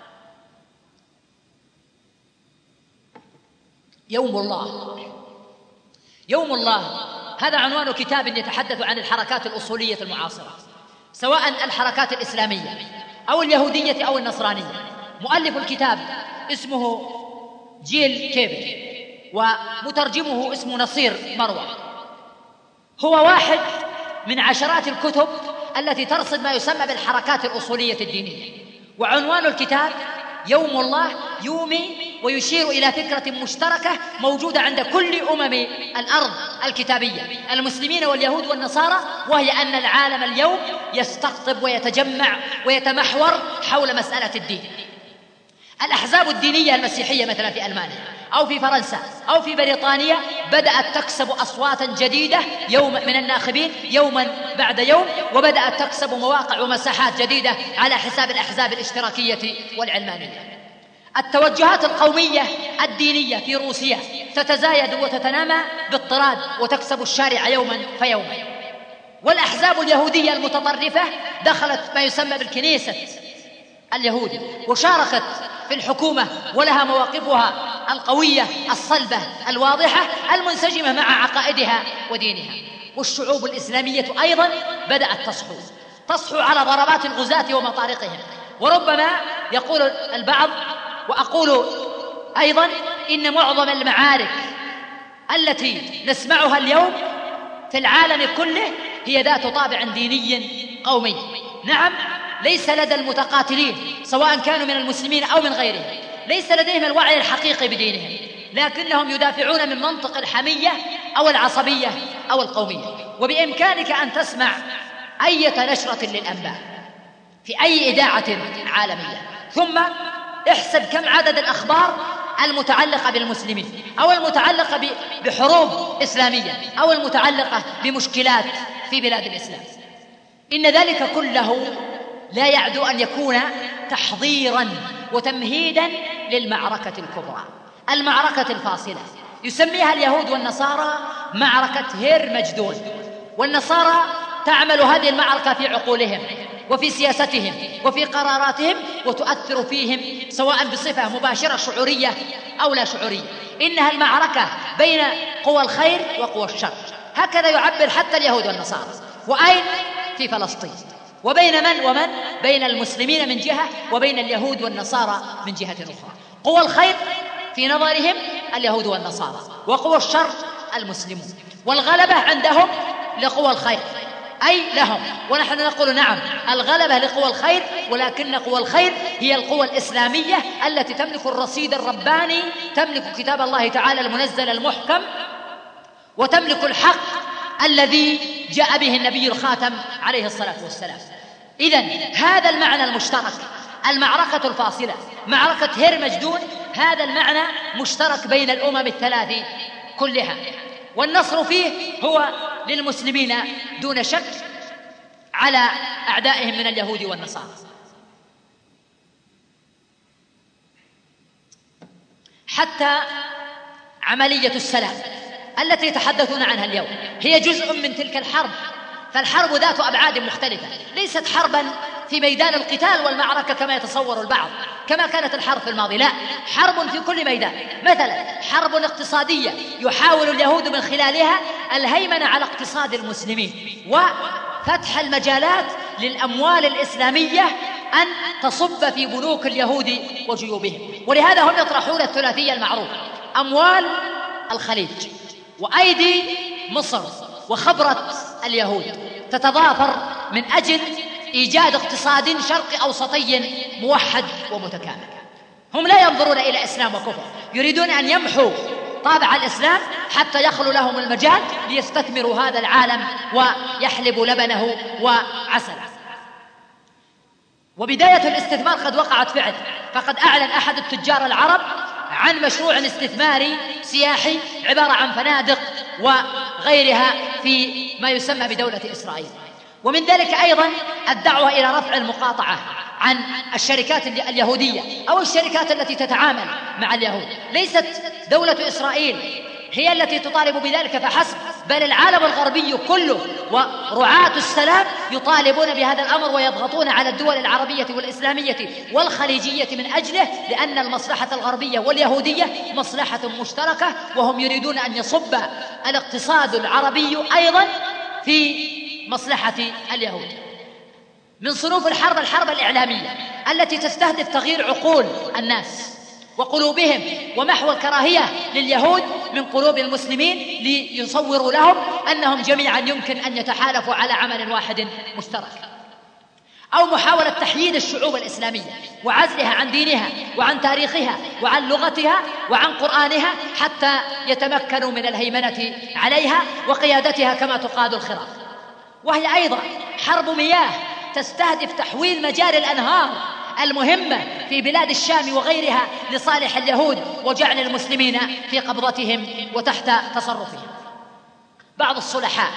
يوم الله، يوم الله هذا عنوان كتاب يتحدث عن الحركات الأصولية المعاصرة، سواء الحركات الإسلامية أو اليهودية أو النصرانية. مؤلف الكتاب اسمه جيل كيبل، ومترجمه اسمه نصير مروة. هو واحد من عشرات الكتب التي ترصد ما يسمى بالحركات الأصولية الدينية. وعنوان الكتاب يوم الله يومي، ويشير إلى فكرة مشتركة موجودة عند كل الأرض الكتابية، المسلمين واليهود والنصارى، وهي أن العالم اليوم يستقطب ويتجمع ويتمحور حول مسألة الدين. الأحزاب الدينية المسيحية مثلا في ألمانيا أو في فرنسا أو في بريطانيا بدأت تكسب أصواتا جديدة يوم من الناخبين يوما بعد يوم، وبدأت تكسب مواقع ومساحات جديدة على حساب الأحزاب الاشتراكية والعلمانية. التوجهات القومية الدينية في روسيا تتزايد وتتنامى باضطراد وتكسب الشارع يوما فيوما. والأحزاب اليهودية المتطرفة دخلت ما يسمى بالكنيسة اليهودي، وشاركت في الحكومة، ولها مواقفها القوية الصلبة الواضحة المنسجمة مع عقائدها ودينها. والشعوب الإسلامية أيضا بدأت تصحو على ضربات الغزاة ومطارقهم. وربما يقول البعض، وأقول أيضا، إن معظم المعارك التي نسمعها اليوم في العالم كله هي ذات طابع ديني قومي. نعم، ليس لدى المتقاتلين سواء كانوا من المسلمين أو من غيرهم، ليس لديهم الوعي الحقيقي بدينهم، لكنهم يدافعون من منطق الحمية أو العصبية أو القومية. وبإمكانك أن تسمع أي نشرة للأنباء في أي إذاعة عالمية، ثم احسب كم عدد الأخبار المتعلقة بالمسلمين أو المتعلقة بحروب إسلامية أو المتعلقة بمشكلات في بلاد الإسلام. إن ذلك كله لا يعدو أن يكون تحضيراً وتمهيداً للمعركة الكبرى، المعركة الفاصلة، يسميها اليهود والنصارى معركة هيرمجدون. والنصارى تعمل هذه المعركة في عقولهم وفي سياستهم وفي قراراتهم، وتؤثر فيهم سواء بصفة مباشرة شعورية أو لا شعورية. إنها المعركة بين قوى الخير وقوى الشر، هكذا يعبر حتى اليهود والنصارى. وأين؟ في فلسطين. وبين من ومن؟ بين المسلمين من جهة، وبين اليهود والنصارى من جهة أخرى. قوى الخير في نظرهم اليهود والنصارى، وقوى الشر المسلمون، والغلبة عندهم لقوى الخير أي لهم. ونحن نقول نعم، الغلبة لقوى الخير، ولكن قوى الخير هي القوى الإسلامية التي تملك الرصيد الرباني، تملك كتاب الله تعالى المنزل المحكم، وتملك الحق الذي جاء به النبي الخاتم عليه الصلاة والسلام. إذن هذا المعنى المشترك، المعركة الفاصلة، معركة هرمجدون، هذا المعنى مشترك بين الأمم الثلاث كلها، والنصر فيه هو للمسلمين دون شك على أعدائهم من اليهود والنصارى. حتى عملية السلام التي يتحدثون عنها اليوم هي جزء من تلك الحرب، فالحرب ذات أبعاد مختلفة، ليست حربا في ميدان القتال والمعركة كما يتصور البعض كما كانت الحرب في الماضي، لا، حرب في كل ميدان. مثلا حرب اقتصادية يحاول اليهود من خلالها الهيمنة على اقتصاد المسلمين وفتح المجالات للأموال الإسلامية أن تصب في بنوك اليهود وجيوبهم. ولهذا هم يطرحون الثلاثية المعروفة: أموال الخليج وأيدي مصر وخبرة اليهود تتضافر من أجل إيجاد اقتصاد شرقي أوسطي موحد ومتكامل. هم لا ينظرون إلى إسلام وكفر، يريدون أن يمحوا طابع الإسلام حتى يخلو لهم المجال ليستثمروا هذا العالم ويحلبوا لبنه وعسله. وبداية الاستثمار قد وقعت فعلا، فقد أعلن أحد التجار العرب عن مشروع استثماري سياحي عبارة عن فنادق وغيرها في ما يسمى بدولة إسرائيل. ومن ذلك أيضا الدعوة إلى رفع المقاطعة عن الشركات اليهودية أو الشركات التي تتعامل مع اليهود. ليست دولة إسرائيل هي التي تطالب بذلك فحسب، بل العالم الغربي كله ورعاة السلام يطالبون بهذا الأمر ويضغطون على الدول العربية والإسلامية والخليجية من أجله، لأن المصلحة الغربية واليهودية مصلحة مشتركة، وهم يريدون أن يصب الاقتصاد العربي أيضا في مصلحة اليهود. من صنوف الحرب الإعلامية التي تستهدف تغيير عقول الناس وقلوبهم ومحو الكراهية لليهود من قلوب المسلمين ليصوروا لهم أنهم جميعا يمكن أن يتحالفوا على عمل واحد مشترك، أو محاولة تحييد الشعوب الإسلامية وعزلها عن دينها وعن تاريخها وعن لغتها وعن قرآنها حتى يتمكنوا من الهيمنة عليها وقيادتها كما تقاد الخراف. وهي أيضا حرب مياه تستهدف تحويل مجاري الأنهار المهمة في بلاد الشام وغيرها لصالح اليهود وجعل المسلمين في قبضتهم وتحت تصرفهم. بعض الصلحاء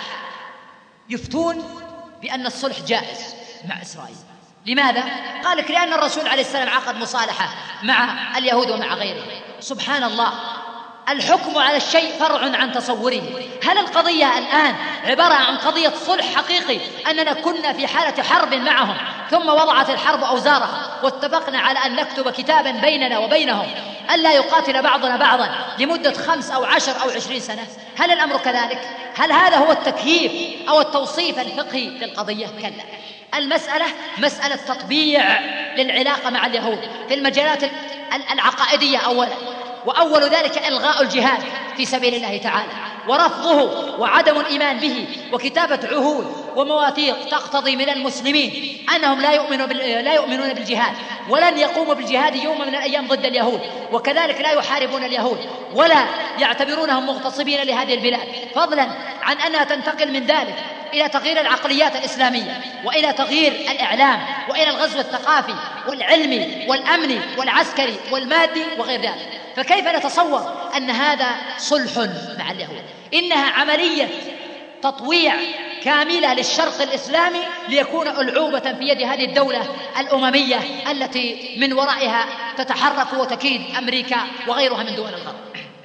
يفتون بأن الصلح جائز مع إسرائيل. لماذا؟ قال لك لأن الرسول عليه السلام عقد مصالحة مع اليهود ومع غيرهم. سبحان الله، الحكم على الشيء فرع عن تصوره. هل القضية الآن عبارة عن قضية صلح حقيقي أننا كنا في حالة حرب معهم ثم وضعت الحرب أوزارها واتفقنا على أن نكتب كتابا بيننا وبينهم ألا يقاتل بعضنا بعضا لمدة 5 أو 10 أو 20 سنة؟ هل الأمر كذلك؟ هل هذا هو التكييف أو التوصيف الفقهي للقضية؟ كلا، المسألة مسألة تطبيع للعلاقة مع اليهود في المجالات العقائدية أولا، وأول ذلك إلغاء الجهاد في سبيل الله تعالى ورفضه وعدم الإيمان به، وكتابة عهود ومواثيق تقتضي من المسلمين أنهم لا يؤمنون بالجهاد ولن يقوموا بالجهاد يوم من الأيام ضد اليهود، وكذلك لا يحاربون اليهود ولا يعتبرونهم مغتصبين لهذه البلاد، فضلا عن أنها تنتقل من ذلك إلى تغيير العقليات الإسلامية وإلى تغيير الإعلام وإلى الغزو الثقافي والعلمي والأمني والعسكري والمادي وغير ذلك. فكيف نتصور أن هذا صلح مع اليهود؟ إنها عملية تطويع كاملة للشرق الإسلامي ليكون ألعوبة في يد هذه الدولة الأممية التي من ورائها تتحرك وتكيد أمريكا وغيرها من دول الغرب.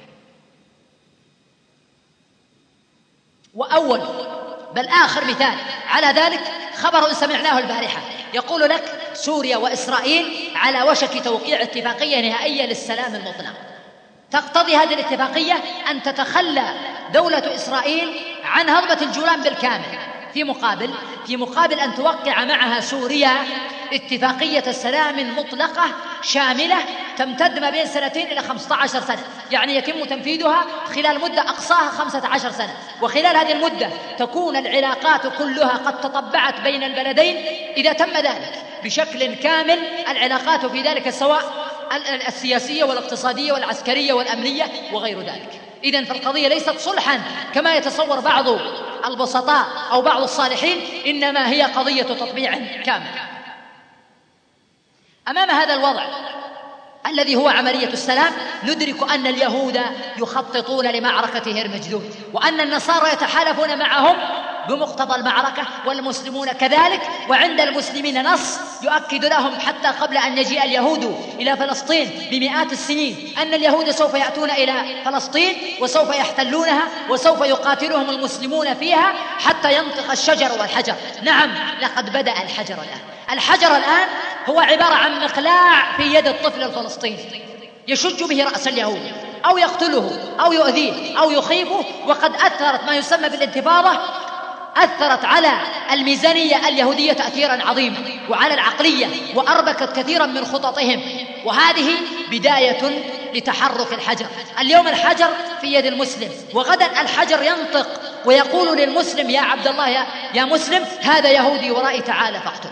وأول بل آخر مثال على ذلك خبر سمعناه البارحة يقول لك سوريا وإسرائيل على وشك توقيع اتفاقية نهائية للسلام المطلق. تقتضي هذه الاتفاقية أن تتخلى دولة إسرائيل عن هضبة الجولان بالكامل في مقابل أن توقع معها سوريا اتفاقية السلام مطلقة شاملة تمتد ما بين 2 إلى 15 سنة، يعني يتم تنفيذها خلال مدة أقصاها 15 سنة، وخلال هذه المدة تكون العلاقات كلها قد تطبعت بين البلدين إذا تم ذلك بشكل كامل، العلاقات في ذلك سواء السياسية والاقتصادية والعسكرية والأمنية وغير ذلك. إذن فالقضية ليست صلحا كما يتصور بعض البسطاء أو بعض الصالحين، إنما هي قضية تطبيع كامل. أمام هذا الوضع الذي هو عملية السلام ندرك أن اليهود يخططون لمعركة هرمجدون، وأن النصارى يتحالفون معهم بمقتضى المعركة، والمسلمون كذلك، وعند المسلمين نص يؤكد لهم حتى قبل أن يجيء اليهود إلى فلسطين بمئات السنين أن اليهود سوف يأتون إلى فلسطين وسوف يحتلونها وسوف يقاتلهم المسلمون فيها حتى ينطق الشجر والحجر. نعم، لقد بدأ الحجر الآن. الحجر الآن هو عبارة عن مقلاع في يد الطفل الفلسطيني يشج به رأس اليهود أو يقتله أو يؤذيه أو يخيفه، وقد أثرت ما يسمى بالانتفاضة، أثرت على الميزانية اليهودية تأثيرا عظيما وعلى العقلية، وأربكت كثيرا من خططهم، وهذه بداية لتحرك الحجر. اليوم الحجر في يد المسلم، وغدا الحجر ينطق ويقول للمسلم يا عبد الله يا مسلم هذا يهودي ورائي تعالى فاقتله.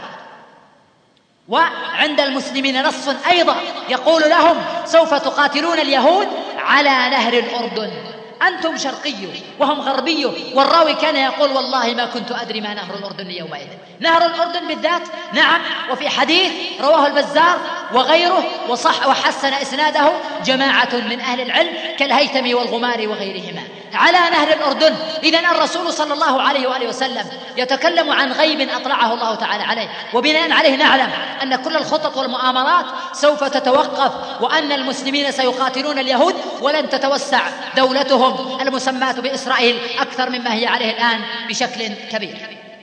وعند المسلمين نص أيضا يقول لهم سوف تقاتلون اليهود على نهر الأردن، أنتم شرقي وهم غربي. والراوي كان يقول والله ما كنت أدري ما نهر الأردن يومئذ. نهر الأردن بالذات، نعم، وفي حديث رواه البزار وغيره وصح وحسن إسناده جماعة من أهل العلم كالهيثمي والغماري وغيرهما، على نهر الأردن. إذن الرسول صلى الله عليه وآله وسلم يتكلم عن غيب أطلعه الله تعالى عليه، وبناء عليه نعلم أن كل الخطط والمؤامرات سوف تتوقف، وأن المسلمين سيقاتلون اليهود ولن تتوسع دولتهم المسماة بإسرائيل أكثر مما هي عليه الآن بشكل كبير.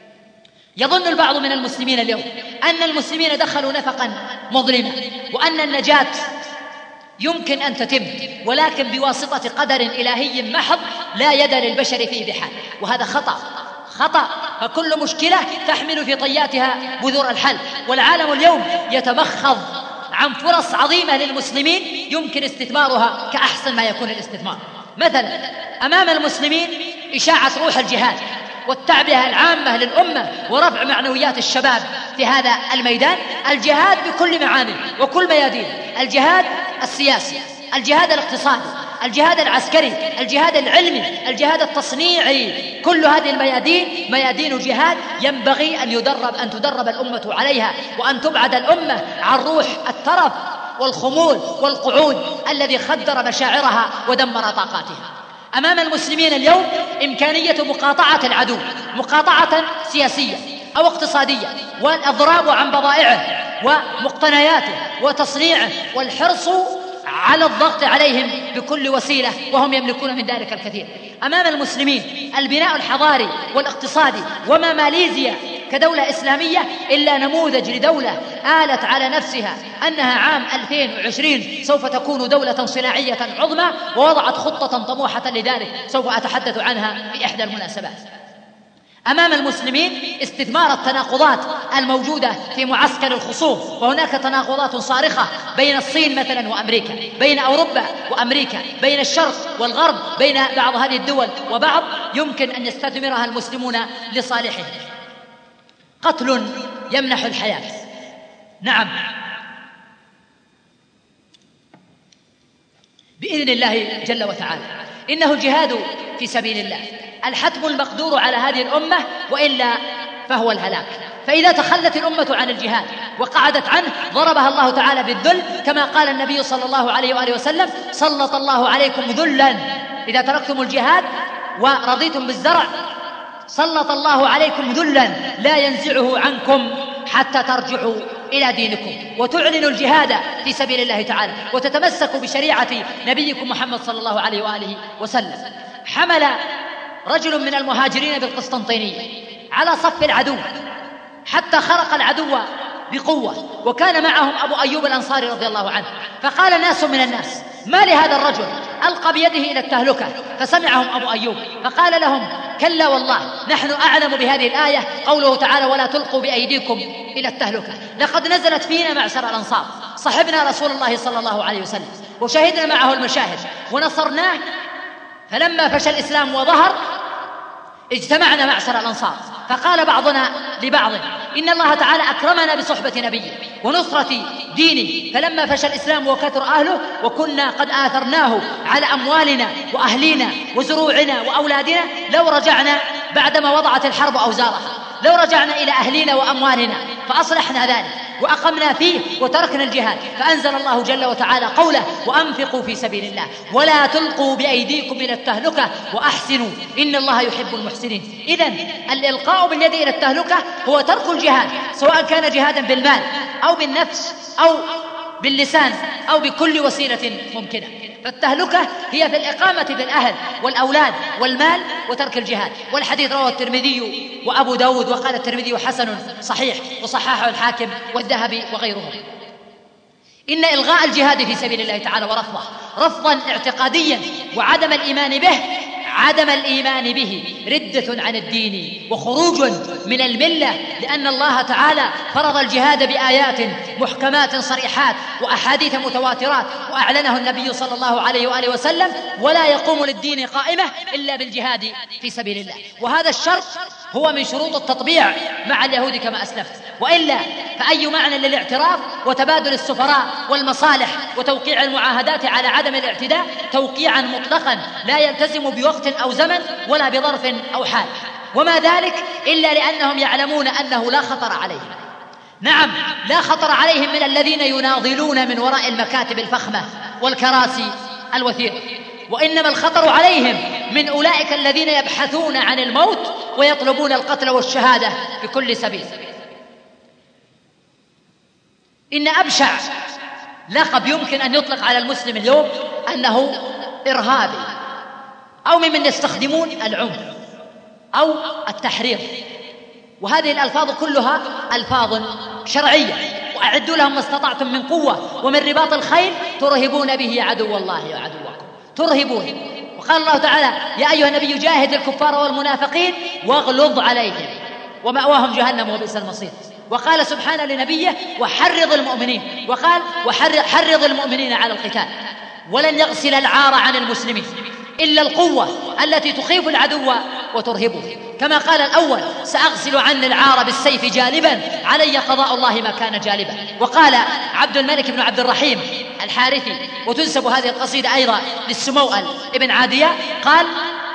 يظن البعض من المسلمين اليوم أن المسلمين دخلوا نفقا مظلما، وأن النجاة يمكن أن تتم ولكن بواسطة قدر إلهي محض لا يد للبشر فيه بحال، وهذا خطأ. فكل مشكلة تحمل في طياتها بذور الحل، والعالم اليوم يتمخض عن فرص عظيمة للمسلمين يمكن استثمارها كأحسن ما يكون الاستثمار. مثلا أمام المسلمين إشاعة روح الجهاد والتعبئة العامة للأمة ورفع معنويات الشباب في هذا الميدان، الجهاد بكل معانيه وكل ميادين، الجهاد السياسي، الجهاد الاقتصادي، الجهاد العسكري، الجهاد العلمي، الجهاد التصنيعي، كل هذه الميادين ميادين جهاد ينبغي أن تدرب الأمة عليها، وأن تبعد الأمة عن روح الترف والخمول والقعود الذي خدر مشاعرها ودمر طاقاتها. أمام المسلمين اليوم إمكانية مقاطعة العدو، مقاطعة سياسية أو اقتصادية، والإضراب عن بضائعه ومقتنياته وتصنيعه، والحرص على الضغط عليهم بكل وسيلة، وهم يملكون من ذلك الكثير. أمام المسلمين البناء الحضاري والاقتصادي، وما ماليزيا كدولة إسلامية إلا نموذج لدولة آلت على نفسها أنها عام 2020 سوف تكون دولة صناعية عظمى، ووضعت خطة طموحة لذلك سوف أتحدث عنها في إحدى المناسبات. أمام المسلمين استثمار التناقضات الموجودة في معسكر الخصوم، وهناك تناقضات صارخة بين الصين مثلا وأمريكا، بين أوروبا وأمريكا، بين الشرق والغرب، بين بعض هذه الدول وبعض يمكن أن يستثمرها المسلمون لصالحهم. قتل يمنح الحياة، نعم بإذن الله جل وتعالى، إنه الجهاد في سبيل الله الحتم المقدور على هذه الأمة، وإلا فهو الهلاك. فإذا تخلت الأمة عن الجهاد وقعدت عنه ضربها الله تعالى بالذل، كما قال النبي صلى الله عليه وآله وسلم سلط الله عليكم ذلا إذا تركتم الجهاد ورضيتم بالزرع، سلط الله عليكم ذلا لا ينزعه عنكم حتى ترجعوا إلى دينكم وتعلنوا الجهاد في سبيل الله تعالى، وتتمسكوا بشريعة نبيكم محمد صلى الله عليه وآله وسلم. حمل رجل من المهاجرين بالقسطنطينية على صف العدو حتى خرق العدو بقوة، وكان معهم أبو أيوب الأنصاري رضي الله عنه. فقال ناس من الناس ما لهذا الرجل، ألقى بيده إلى التهلكة، فسمعهم أبو أيوب فقال لهم كلا والله، نحن أعلم بهذه الآية قوله تعالى ولا تلقوا بأيديكم إلى التهلكة. لقد نزلت فينا معشر الأنصار، صحبنا رسول الله صلى الله عليه وسلم وشهدنا معه المشاهد ونصرناه، فلما فشى الإسلام وظهر اجتمعنا معشر الأنصار، فقال بعضنا لبعض إن الله تعالى أكرمنا بصحبة نبيه ونصرة دينه، فلما فشى الإسلام وكثر أهله وكنا قد آثرناه على أموالنا وأهلينا وزروعنا وأولادنا، لو رجعنا بعدما وضعت الحرب أوزارها، لو رجعنا إلى أهلنا وأموالنا فأصلحنا ذلك وأقمنا فيه وتركنا الجهاد، فأنزل الله جل وتعالى قوله وأنفقوا في سبيل الله ولا تلقوا بأيديكم إلى التهلكة وأحسنوا إن الله يحب المحسنين. إذن الإلقاء باليد إلى التهلكة هو ترك الجهاد، سواء كان جهادا بالمال أو بالنفس أو باللسان أو بكل وسيلة ممكنة. فالتهلكة هي في الإقامة في الأهل والأولاد والمال وترك الجهاد. والحديث رواه الترمذي وأبو داود، وقال الترمذي حسن صحيح، وصححه الحاكم والذهبي وغيرهم. إن إلغاء الجهاد في سبيل الله تعالى ورفضه رفضا اعتقاديا وعدم الإيمان به، عدم الإيمان به ردة عن الدين وخروج من الملة، لأن الله تعالى فرض الجهاد بآيات محكمات صريحات وأحاديث متواترات، وأعلنه النبي صلى الله عليه وآله وسلم ولا يقوم للدين قائمة إلا بالجهاد في سبيل الله. وهذا الشرط هو من شروط التطبيع مع اليهود كما أسلفت، وإلا فأي معنى للاعتراف وتبادل السفراء والمصالح وتوقيع المعاهدات على عدم الاعتداء توقيعا مطلقا لا يلتزم بوقت أو زمن ولا بظرف أو حال، وما ذلك إلا لأنهم يعلمون أنه لا خطر عليهم. نعم، لا خطر عليهم من الذين يناضلون من وراء المكاتب الفخمة والكراسي الوثيرة، وإنما الخطر عليهم من أولئك الذين يبحثون عن الموت ويطلبون القتل والشهادة بكل سبيل. إن أبشع لقب يمكن أن يطلق على المسلم اليوم أنه إرهابي، أو ممن يستخدمون العنف أو التحريض، وهذه الألفاظ كلها ألفاظ شرعية. وأعدوا لهم ما استطعتم من قوة ومن رباط الخيل ترهبون به عدو الله وعدوكم، ترهبون. وقال الله تعالى يا أيها النبي جاهد الكفار والمنافقين واغلظ عليهم ومأواهم جهنم وبئس المصير. وقال سبحانه لنبيه وحرض المؤمنين، وقال حرض المؤمنين على القتال، ولن يغسل العار عن المسلمين إلا القوة التي تخيف العدو وترهبه، كما قال الأول سأغسل عني العار بالسيف جالبا علي قضاء الله ما كان جالبا. وقال عبد الملك بن عبد الرحيم الحارثي، وتنسب هذه القصيدة أيضا للسموأل ابن عادية، قال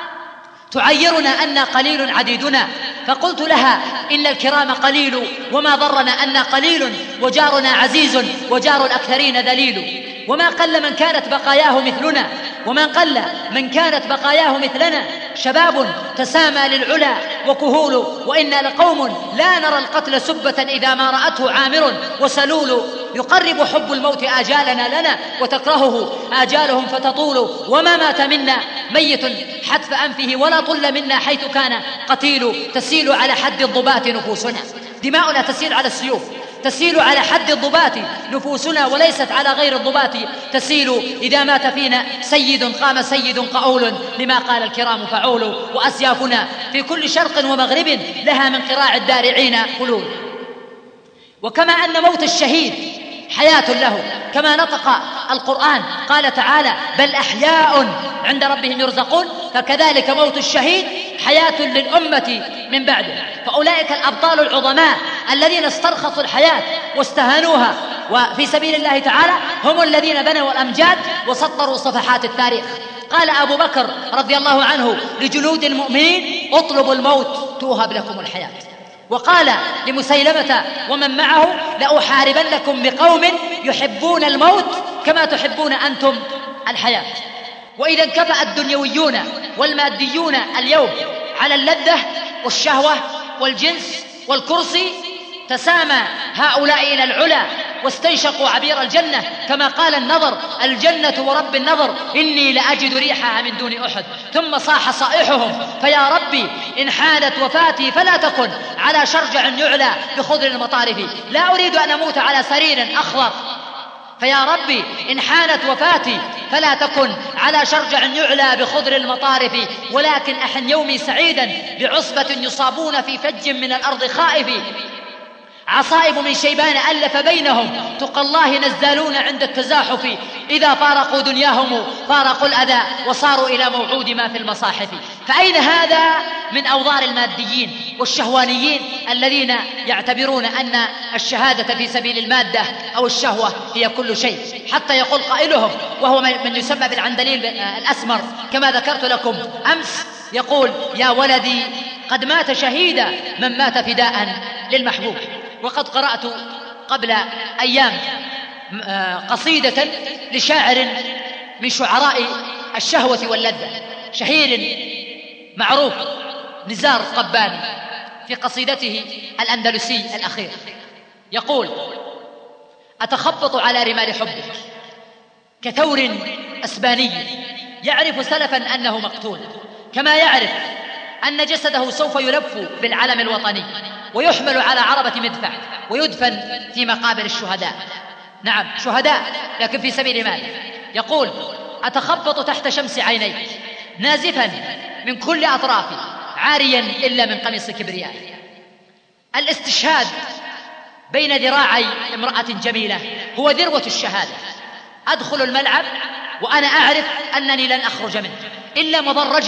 تعيرنا أن قليل عديدنا، فقلت لها إن الكرام قليل وما ضرنا أن قليل، وجارنا عزيز وجار الأكثرين ذليل. وما قل من كانت بقاياه مثلنا، وما قل من كانت بقاياه مثلنا، شباب تسامى للعلا وكهول، وإنا لقوم لا نرى القتل سبة إذا ما رأته عامر وسلول. يقرب حب الموت آجالنا لنا وتكرهه آجالهم فتطول، وما مات منا ميت حتف أنفه ولا طل منا حيث كان قتيل. تسيل على حد الضباط نفوسنا، دماؤنا تسيل على السيوف، تسيل على حد الضباط نفوسنا وليست على غير الضباط تسيل. إذا مات فينا سيد قام سيد قؤول، لما قال الكرام فعول. وأسيافنا في كل شرق ومغرب لها من قراع الدارعين خلول. وكما أن موت الشهيد حياة له كما نطق القرآن قال تعالى بل أحياء عند ربهم يرزقون، فكذلك موت الشهيد حياة للأمة من بعده. فأولئك الأبطال العظماء الذين استرخصوا الحياة واستهانوها وفي سبيل الله تعالى هم الذين بنوا الأمجاد وسطروا صفحات التاريخ. قال أبو بكر رضي الله عنه لجنود المؤمنين اطلبوا الموت توهب لكم الحياة. وقال لمسيلمة ومن معه لأحاربنكم بقوم يحبون الموت كما تحبون أنتم الحياة. وإذا انكفأ الدنيويون والماديون اليوم على اللذة والشهوة والجنس والكرسي، تسامى هؤلاء إلى العلا واستنشقوا عبير الجنة، كما قال النضر الجنة ورب النضر إني لأجد ريحها من دون أحد. ثم صاح صائحهم فيا ربي إن حانت وفاتي فلا تكن على شرجع يعلى بخضر المطارف، لا أريد أن أموت على سرير أخضر فيا ربي إن حانت وفاتي فلا تكن على شرجع يعلى بخضر المطارف، ولكن أحن يومي سعيدا بعصبة يصابون في فج من الأرض خائف. عصائب من شيبان ألف بينهم، تقى الله نزالون عند التزاحف، إذا فارقوا دنياهم فارقوا الأذى وصاروا إلى موعود ما في المصاحف. فأين هذا من أوضار الماديين والشهوانيين الذين يعتبرون أن الشهادة في سبيل المادة أو الشهوة هي كل شيء، حتى يقول قائلهم وهو من يسمى بالعندليل الأسمر كما ذكرت لكم أمس، يقول: يا ولدي قد مات شهيدا من مات فداء للمحبوب. وقد قرأت قبل أيام قصيدة لشاعر من شعراء الشهوة واللذة، شهير معروف، نزار قباني، في قصيدته الأندلسي الأخير يقول: أتخبط على رمال حبك كثور أسباني، يعرف سلفا أنه مقتول، كما يعرف أن جسده سوف يلف بالعلم الوطني ويحمل على عربة مدفع ويدفن في مقابر الشهداء. نعم شهداء، لكن في سبيل ماذا؟ يقول: أتخبط تحت شمس عينيك نازفا من كل أطرافي عاريا إلا من قميص كبرياء. الاستشهاد بين ذراعي امرأة جميلة هو ذروة الشهادة. أدخل الملعب وأنا أعرف أنني لن أخرج منه إلا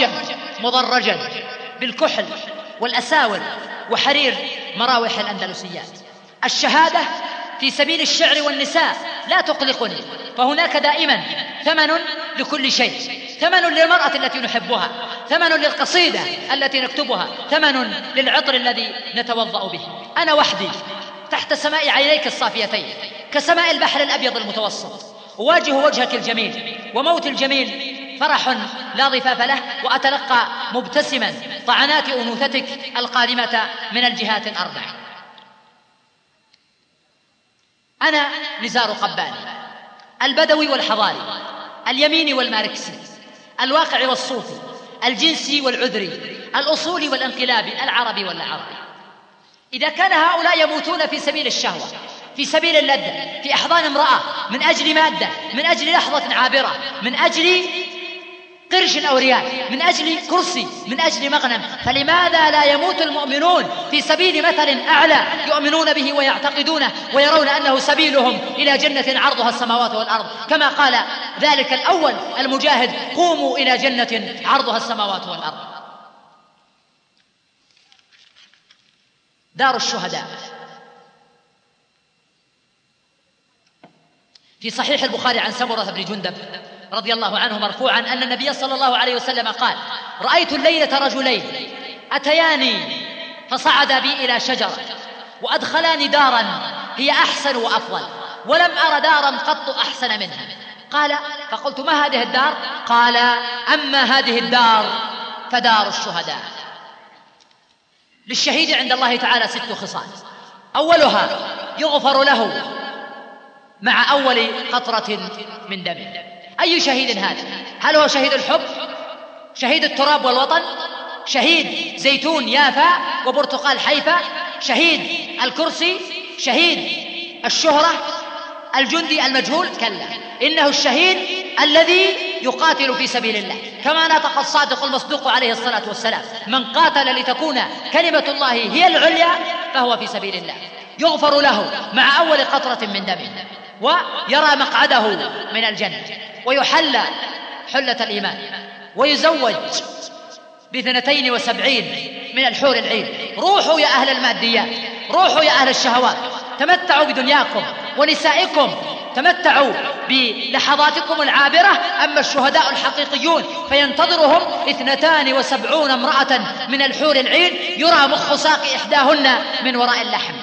مضرجا بالكحل والأساور وحرير مراوح الأندلسيات. الشهادة في سبيل الشعر والنساء لا تقلقني، فهناك دائما ثمن لكل شيء، ثمن للمرأة التي نحبها، ثمن للقصيدة التي نكتبها، ثمن للعطر الذي نتوضأ به. أنا وحدي تحت سماء عينيك الصافيتين كسماء البحر الأبيض المتوسط، أواجه وجهك الجميل، وموت الجميل فرح لا ضفاف له، وأتلقى مبتسما طعنات أنوثتك القادمة من الجهات الأربع. أنا نزار قباني، البدوي والحضاري، اليميني والماركسي، الواقع والصوفي، الجنسي والعذري، الأصولي والانقلابي، العربي والعربي. إذا كان هؤلاء يموتون في سبيل الشهوة، في سبيل اللذة، في أحضان امرأة، من أجل مادة، من أجل لحظة عابرة، من أجل قرش أو ريال، من أجل كرسي، من أجل مغنم، فلماذا لا يموت المؤمنون في سبيل مثل أعلى يؤمنون به ويعتقدونه ويرون أنه سبيلهم إلى جنة عرضها السماوات والأرض، كما قال ذلك الأول المجاهد: قوموا إلى جنة عرضها السماوات والأرض. دار الشهداء. في صحيح البخاري عن سمرة بن جندب رضي الله عنه مرفوعا أن النبي صلى الله عليه وسلم قال: رأيت الليلة رجلين أتياني فصعدا بي إلى شجرة وأدخلاني دارا هي أحسن وأفضل، ولم أر دارا قط أحسن منها. قال: فقلت: ما هذه الدار؟ قال: أما هذه الدار فدار الشهداء. للشهيد عند الله تعالى 6 خصال، أولها يغفر له مع أول قطرة من دمه. أي شهيد هذا؟ هل هو شهيد الحب، شهيد التراب والوطن، شهيد زيتون يافا وبرتقال حيفا، شهيد الكرسي، شهيد الشهرة، الجندي المجهول؟ كلا، إنه الشهيد الذي يقاتل في سبيل الله، كما نطق الصادق المصدوق عليه الصلاة والسلام: من قاتل لتكون كلمة الله هي العليا فهو في سبيل الله. يغفر له مع أول قطرة من دمه، ويرى مقعده من الجنة، ويحلى حلة الإيمان، ويزوج ب72 من الحور العين. روحوا يا أهل الماديات، روحوا يا أهل الشهوات، تمتعوا بدنياكم ونسائكم، تمتعوا بلحظاتكم العابرة. أما الشهداء الحقيقيون فينتظرهم 72 امرأة من الحور العين، يرى مخ ساق إحداهن من وراء اللحم.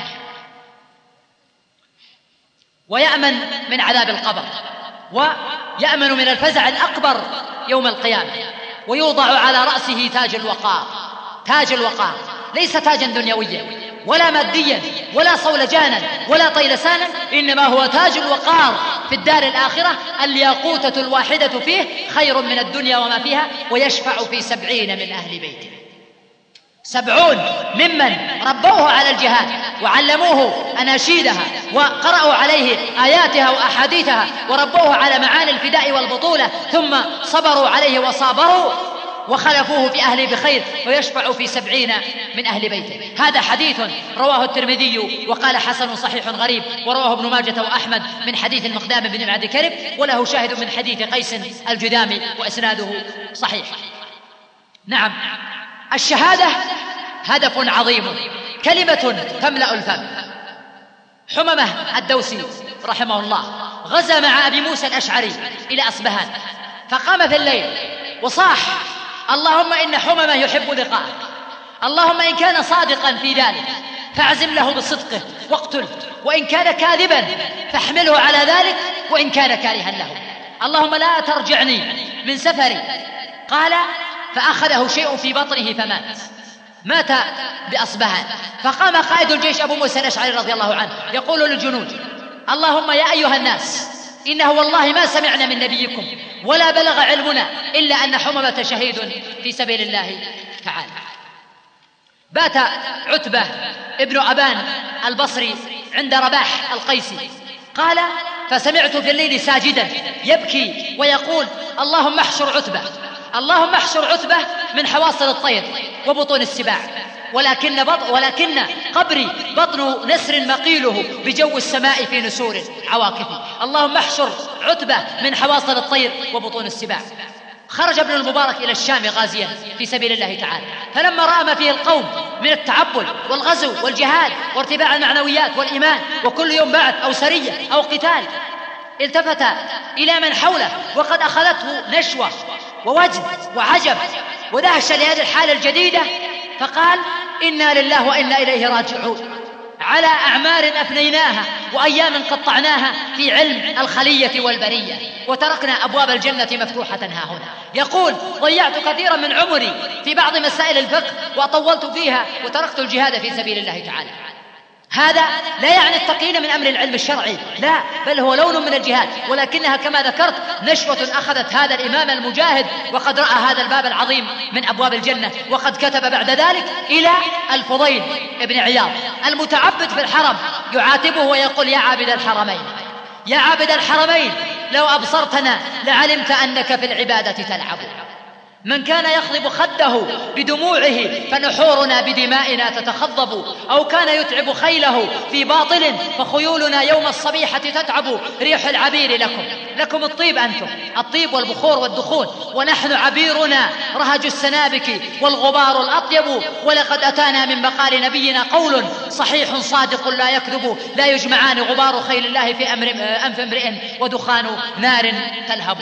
ويأمن من عذاب القبر، ويأمن من الفزع الأكبر يوم القيامة، ويوضع على رأسه تاج الوقار. تاج الوقار ليس تاجا دنيويا ولا ماديا ولا صولجانا ولا طيلسانا، إنما هو تاج الوقار في الدار الآخرة. الياقوتة الواحدة فيه خير من الدنيا وما فيها، ويشفع في 70 من أهل بيته، 70 ممن ربوه على الجهاد وعلموه أناشيدها وقرأوا عليه آياتها وأحاديثها وربوه على معاني الفداء والبطولة، ثم صبروا عليه وصابروا وخلفوه في أهله بخير ويشفع في 70 من أهل بيته. هذا حديث رواه الترمذي وقال حسن صحيح غريب، ورواه ابن ماجة وأحمد من حديث المقدام بن معد كرب، وله شاهد من حديث قيس الجذامي وإسناده صحيح. نعم، الشهادة هدف عظيم، كلمة تملأ الفم. حممة الدوسي رحمه الله غزا مع أبي موسى الأشعري إلى أصبهان، فقام في الليل وصاح: اللهم إن حممة يحب لقاءك، اللهم إن كان صادقا في ذلك فاعزم له بصدقه واقتله، وإن كان كاذبا فاحمله على ذلك، وإن كان كارها له، اللهم لا ترجعني من سفري. قال: فأخذه شيء في بطنه مات بأصبهان. فقام قائد الجيش أبو موسى الأشعري رضي الله عنه يقول للجنود: اللهم يا أيها الناس، إنه والله ما سمعنا من نبيكم ولا بلغ علمنا إلا أن حممة شهيد في سبيل الله تعالى. بات عتبة ابن أبان البصري عند رباح القيسي، قال: فسمعت في الليل ساجدا يبكي ويقول: اللهم احشر عتبة، اللهم احشر عتبة من حواصل الطير وبطون السباع، ولكن قبري بطن نسر مقيله بجو السماء في نسور عواقفي. اللهم احشر عتبة من حواصل الطير وبطون السباع. خرج ابن المبارك إلى الشام غازيا في سبيل الله تعالى، فلما رأى ما فيه القوم من التعبد والغزو والجهاد وارتفاع المعنويات والإيمان، وكل يوم بعث أو سرية أو قتال، التفت إلى من حوله وقد أخذته نشوة ووجد وعجب ودهش لهذه الحالة الجديدة، فقال: إنا لله وإنا إليه راجعون، على أعمار أفنيناها وأيام قطعناها في علم الخلية والبرية، وتركنا أبواب الجنة مفتوحة ها هنا. يقول: ضيعت كثيرا من عمري في بعض مسائل الفقه وطولت فيها وتركت الجهاد في سبيل الله تعالى. هذا لا يعني التقيين من أمر العلم الشرعي، لا، بل هو لون من الجهاد، ولكنها كما ذكرت نشوة أخذت هذا الإمام المجاهد، وقد رأى هذا الباب العظيم من أبواب الجنة. وقد كتب بعد ذلك إلى الفضيل ابن عياض المتعبد في الحرم يعاتبه ويقول: يا عابد الحرمين، يا عابد الحرمين، لو أبصرتنا لعلمت أنك في العبادة تلعب. من كان يخضب خده بدموعه فنحورنا بدمائنا تتخضب، أو كان يتعب خيله في باطل فخيولنا يوم الصبيحة تتعب. ريح العبير لكم الطيب، أنتم الطيب والبخور والدخون، ونحن عبيرنا رهج السنابك والغبار الأطيب. ولقد أتانا من بقال نبينا قول صحيح صادق لا يكذب، لا يجمعان غبار خيل الله في أنف امرئ ودخان نار تلهب.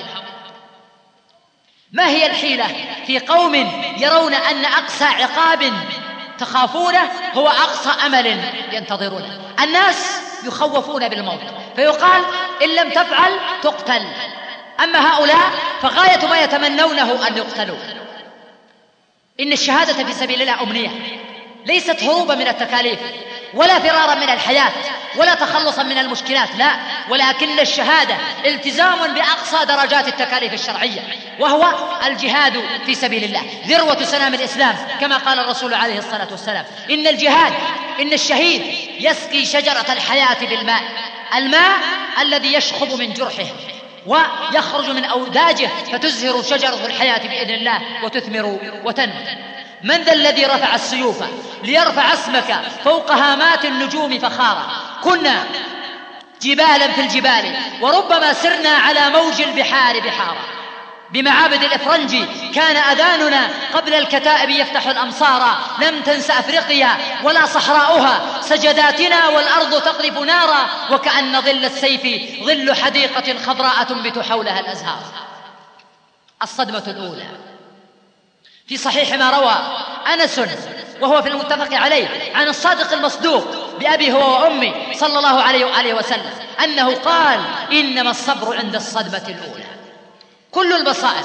ما هي الحيلة في قوم يرون أن أقصى عقاب تخافونه هو أقصى أمل ينتظرونه؟ الناس يخوفون بالموت، فيقال: إن لم تفعل تقتل. أما هؤلاء فغاية ما يتمنونه أن يقتلوا. إن الشهادة في سبيل الله أمنية، ليست هروبا من التكاليف ولا فرارا من الحياة ولا تخلصا من المشكلات، لا، ولكن الشهادة التزام بأقصى درجات التكاليف الشرعية، وهو الجهاد في سبيل الله، ذروة سنام الإسلام، كما قال الرسول عليه الصلاة والسلام: إن الجهاد، إن الشهيد يسقي شجرة الحياة بالماء، الماء الذي يشخب من جرحه ويخرج من أوداجه فتزهر شجرة الحياة بإذن الله وتثمر وتنمو. من ذا الذي رفع السيوف ليرفع اسمك فوق هامات النجوم فخارا؟ كنا جبالا في الجبال وربما سرنا على موج البحار بحارا. بمعابد الإفرنج كان أذاننا قبل الكتائب يفتح الأمصار. لم تنس أفريقيا ولا صحراؤها سجداتنا، والأرض تقذف نارا، وكأن ظل السيف ظل حديقة خضراء تنبت حولها الأزهار. الصدمة الأولى في صحيح ما روى أنس وهو في المتفق عليه عن الصادق المصدوق بأبي هو وأمي صلى الله عليه وآله وسلم أنه قال: إنما الصبر عند الصدمة الأولى. كل المصائب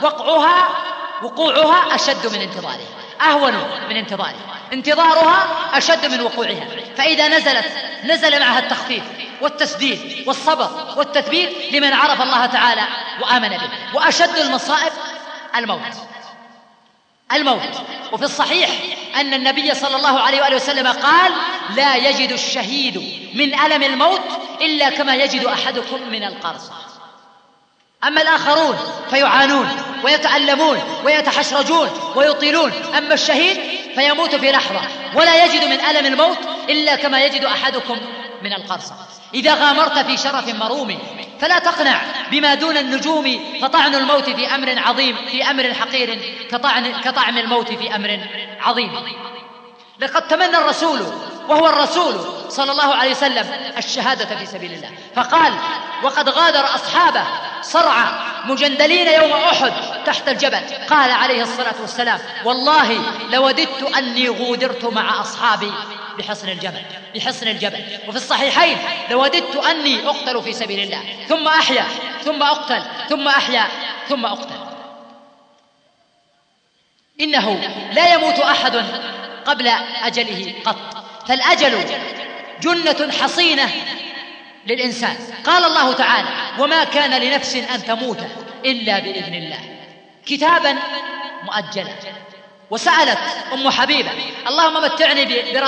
وقوعها أشد من انتظارها، أهون من انتظارها أشد من وقوعها. فإذا نزل معها التخفيف والتسديد والصبر والتثبيت لمن عرف الله تعالى وآمن به. وأشد المصائب الموت. وفي الصحيح أن النبي صلى الله عليه وآله وسلم قال: لا يجد الشهيد من ألم الموت إلا كما يجد أحدكم من القرصة. أما الآخرون فيعانون ويتألمون ويتحشرجون ويطيلون، أما الشهيد فيموت في لحظة ولا يجد من ألم الموت إلا كما يجد أحدكم من القرصة. إذا غامرت في شرف مروم فلا تقنع بما دون النجوم، فطعن الموت في أمر عظيم في أمر حقير كطعم الموت في أمر عظيم. لقد تمنى الرسول وهو الرسول صلى الله عليه وسلم الشهادة في سبيل الله، فقال: وقد غادر أصحابه صرعى مجندلين يوم أحد تحت الجبل. قال عليه الصلاة والسلام: والله لوددت أني غودرت مع أصحابي بحصن الجبل. وفي الصحيحين: لوددت أني أقتل في سبيل الله ثم أحيا ثم أقتل ثم أحيا ثم أقتل. إنه لا يموت أحد قبل أجله قط، فالأجل جنة حصينة للإنسان. قال الله تعالى: وما كان لنفس أن تموت إلا بإذن الله كتابا مؤجلا. وسألت أم حبيبة: اللهم متعني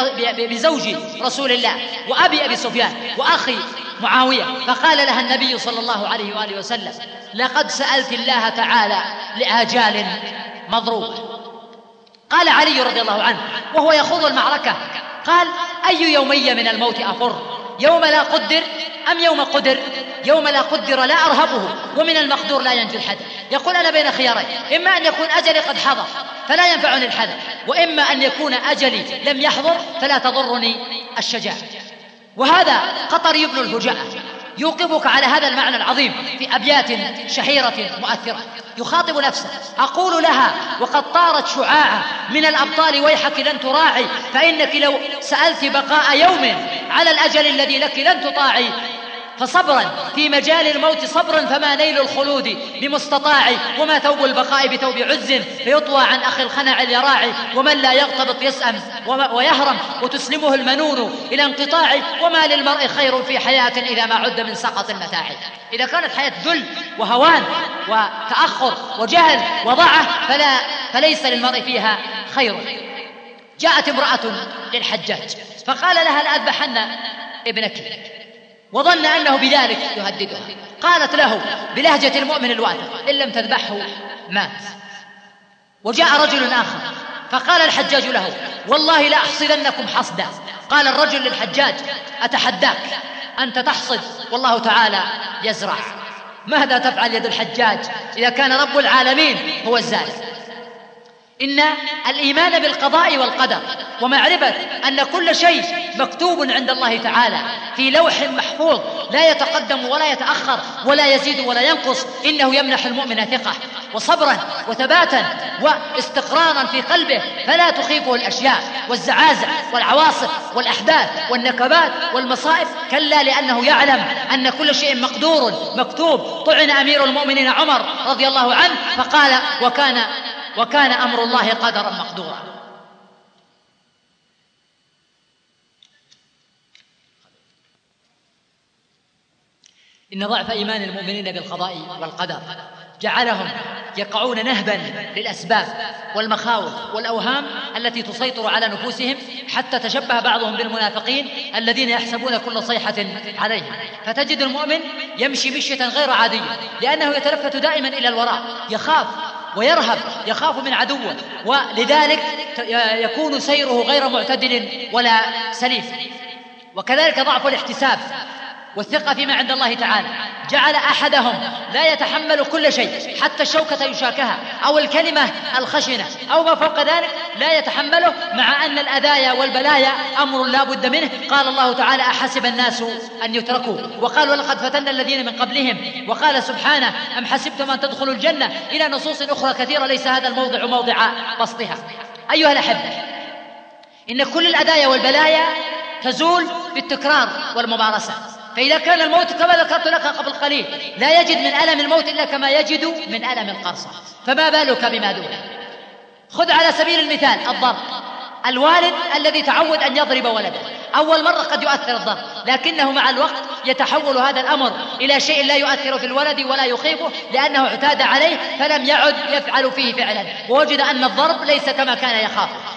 بزوج رسول الله وأبي أبي سفيان وأخي معاوية، فقال لها النبي صلى الله عليه وآله وسلم: لقد سألت الله تعالى لآجال مضروبة. قال علي رضي الله عنه وهو يخوض المعركة: قال: أي يومي من الموت أفر؟ يوم لا قدر أم يوم قدر؟ يوم لا قدر لا أرهبه، ومن المقدور لا ينجو الحذر. يقول: أنا بين خيارين، إما أن يكون أجلي قد حضر فلا ينفعني الحذر، وإما أن يكون أجلي لم يحضر فلا تضرني الشجاعة. وهذا قطري بن الفجاءة يوقفك على هذا المعنى العظيم في أبيات شهيرة مؤثرة. يخاطب نفسه: أقول لها وقد طارت شعاعة من الأبطال ويحك لن تراعي، فإنك لو سألت بقاء يوم على الأجل الذي لك لن تطاعي، فصبرا في مجال الموت صبرا، فما نيل الخلود بمستطاع، وما ثوب البقاء بثوب عز فيطوى عن أخي الخنع اليراعي، ومن لا يغتبط يسأم ويهرم وتسلمه المنون إلى انقطاع، وما للمرء خير في حياة إذا ما عد من سقط المتاع. إذا كانت حياة ذل وهوان وتأخر وجهل وضعه فليس للمرء فيها خير. جاءت امرأة للحجاج فقال لها: لأذبحن ابنك، وظن أنه بذلك يهددها. قالت له بلهجة المؤمن الواثق: إن لم تذبحه مات. وجاء رجل آخر فقال الحجاج له: والله لأحصدنكم حصدا. قال الرجل للحجاج: أتحداك، أنت تحصد والله تعالى يزرع. ماذا تفعل يد الحجاج إذا كان رب العالمين هو الزارع؟ إن الإيمان بالقضاء والقدر ومعرفة أن كل شيء مكتوب عند الله تعالى في لوح محفوظ لا يتقدم ولا يتأخر ولا يزيد ولا ينقص، إنه يمنح المؤمن ثقة وصبرا وثباتا واستقرارا في قلبه، فلا تخيفه الأشياء والزعازع والعواصف والأحداث والنكبات والمصائب، كلا، لأنه يعلم أن كل شيء مقدور مكتوب. طعن أمير المؤمنين عمر رضي الله عنه فقال: وكان أمر الله قدرا مقدورا. إن ضعف إيمان المؤمنين بالقضاء والقدر جعلهم يقعون نهبا للأسباب والمخاوف والأوهام التي تسيطر على نفوسهم، حتى تشبه بعضهم بالمنافقين الذين يحسبون كل صيحة عليهم. فتجد المؤمن يمشي مشية غير عادية لأنه يتلفت دائما إلى الوراء، يخاف ويرهب، يخاف من عدوه، ولذلك يكون سيره غير معتدل ولا سليم. وكذلك ضعف الاحتساب والثقة فيما عند الله تعالى جعل أحدهم لا يتحمل كل شيء، حتى الشوكة يشاكها أو الكلمة الخشنة أو ما فوق ذلك لا يتحمله، مع أن الأذايا والبلايا أمر لا بد منه. قال الله تعالى: أحسب الناس أن يتركوا، وقالوا لقد فتنا الذين من قبلهم، وقال سبحانه: أم حسبتم أن تدخلوا الجنة، إلى نصوص أخرى كثيرة ليس هذا الموضع موضع بسطها. أيها الأحبة، إن كل الأذايا والبلايا تزول بالتكرار والممارسة. فإذا كان الموت كما ذكرت لك قبل قليل لا يجد من ألم الموت إلا كما يجد من ألم القرصة، فما بالك بما دونه؟ خذ على سبيل المثال الضرب. الوالد الذي تعود أن يضرب ولده، أول مرة قد يؤثر الضرب، لكنه مع الوقت يتحول هذا الأمر إلى شيء لا يؤثر في الولد ولا يخيفه، لأنه اعتاد عليه فلم يعد يفعل فيه فعلا، ووجد أن الضرب ليس كما كان يخاف.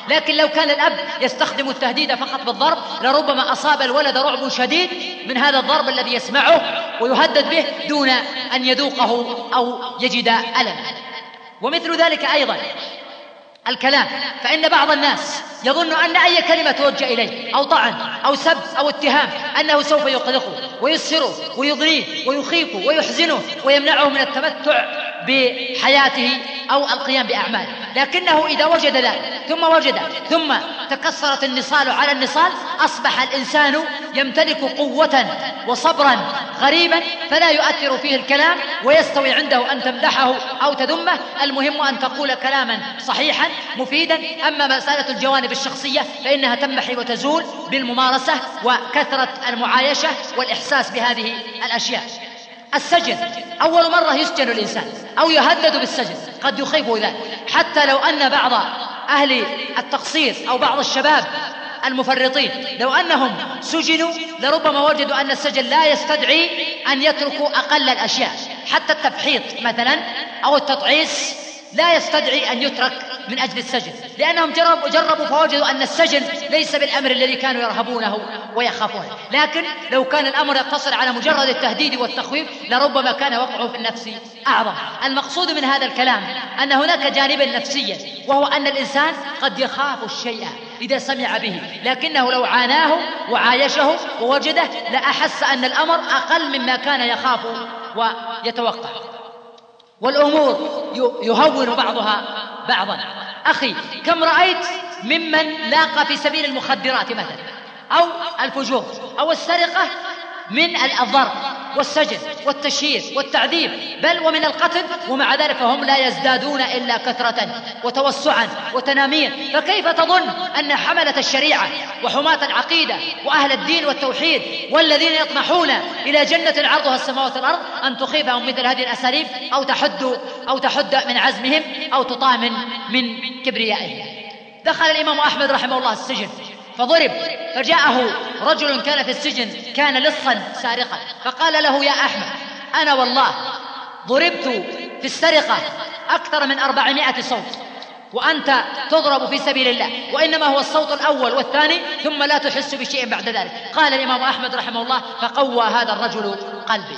لكن لو كان الأب يستخدم التهديد فقط بالضرب لربما أصاب الولد رعب شديد من هذا الضرب الذي يسمعه ويهدد به دون أن يذوقه أو يجد ألم. ومثل ذلك أيضا الكلام، فإن بعض الناس يظن أن أي كلمة توجه إليه أو طعن أو سب أو اتهام أنه سوف يقلقه ويسره ويضنيه ويخيفه ويحزنه ويمنعه من التمتع بحياته أو القيام بأعماله، لكنه إذا وجد ذلك ثم تكسرت النصال على النصال أصبح الإنسان يمتلك قوة وصبرا غريبا فلا يؤثر فيه الكلام، ويستوي عنده أن تمدحه أو تذمه، المهم أن تقول كلاما صحيحا مفيدا. أما مسألة الجوانب الشخصية فإنها تنمحي وتزول بالممارسة وكثرة المعايشة والإحساس بهذه الأشياء. السجن أول مرة يسجن الإنسان أو يهدد بالسجن قد يخيفه ذلك، حتى لو أن بعض أهل التقصير أو بعض الشباب المفرطين لو أنهم سجنوا لربما وجدوا أن السجن لا يستدعي أن يتركوا أقل الأشياء، حتى التفحيط مثلا أو التطعيس لا يستدعي أن يترك من أجل السجن، لأنهم جربوا فوجدوا أن السجن ليس بالأمر الذي كانوا يرهبونه ويخافونه. لكن لو كان الأمر يقتصر على مجرد التهديد والتخويف لربما كان وقعه في النفس أعظم. المقصود من هذا الكلام أن هناك جانبا نفسيا، وهو أن الإنسان قد يخاف الشيء إذا سمع به، لكنه لو عاناه وعايشه ووجده لأحس أن الأمر أقل مما كان يخاف ويتوقع، والأمور يهون بعضها بعضا. أخي، كم رأيت ممن لاقى في سبيل المخدرات مثلا أو الفجور أو السرقة من الضرب والسجن والتشهير والتعذيب بل ومن القتل، ومع ذلك فهم لا يزدادون إلا كثرة وتوسعا وتناميا. فكيف تظن أن حملة الشريعة وحماة العقيدة وأهل الدين والتوحيد والذين يطمحون إلى جنة عرضها السماوات والأرض أن تخيفهم مثل هذه الأساليب أو تحد من عزمهم أو تطامن من كبريائهم؟ دخل الإمام أحمد رحمه الله السجن فضرب، فجاءه رجل كان في السجن كان لصا سارقا، فقال له: يا أحمد، أنا والله ضربت في السرقة أكثر من 400 صوت، وأنت تضرب في سبيل الله، وإنما هو الصوت الأول والثاني ثم لا تحس بشيء بعد ذلك. قال الإمام أحمد رحمه الله: فقوى هذا الرجل قلبي.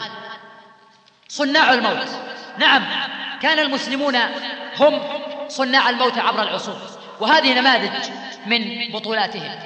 صناع الموت، نعم، كان المسلمون هم صناع الموت عبر العصور، وهذه نماذج من بطولاتهم.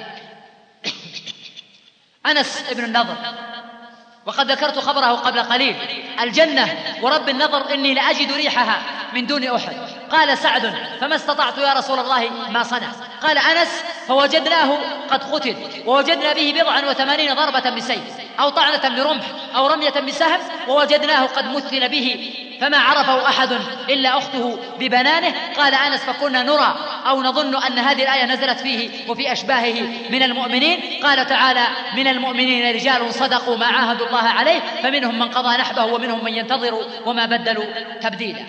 أنس بن النضر، وقد ذكرت خبره قبل قليل: الجنة ورب النضر إني لأجد ريحها من دون أحد. قال سعد: فما استطعت يا رسول الله ما صنع. قال أنس: فوجدناه قد قتل، ووجدنا به 87 ضربة بسيف أو طعنة برمح أو رمية بسهم، ووجدناه قد مثل به فما عرفه أحد إلا أخته ببنانه. قال أنس: فكنا نرى أو نظن أن هذه الآية نزلت فيه وفي أشباهه من المؤمنين. قال تعالى: من المؤمنين رجال صدقوا ما عاهدوا الله عليه فمنهم من قضى نحبه ومنهم من ينتظر وما بدلوا تبديلا.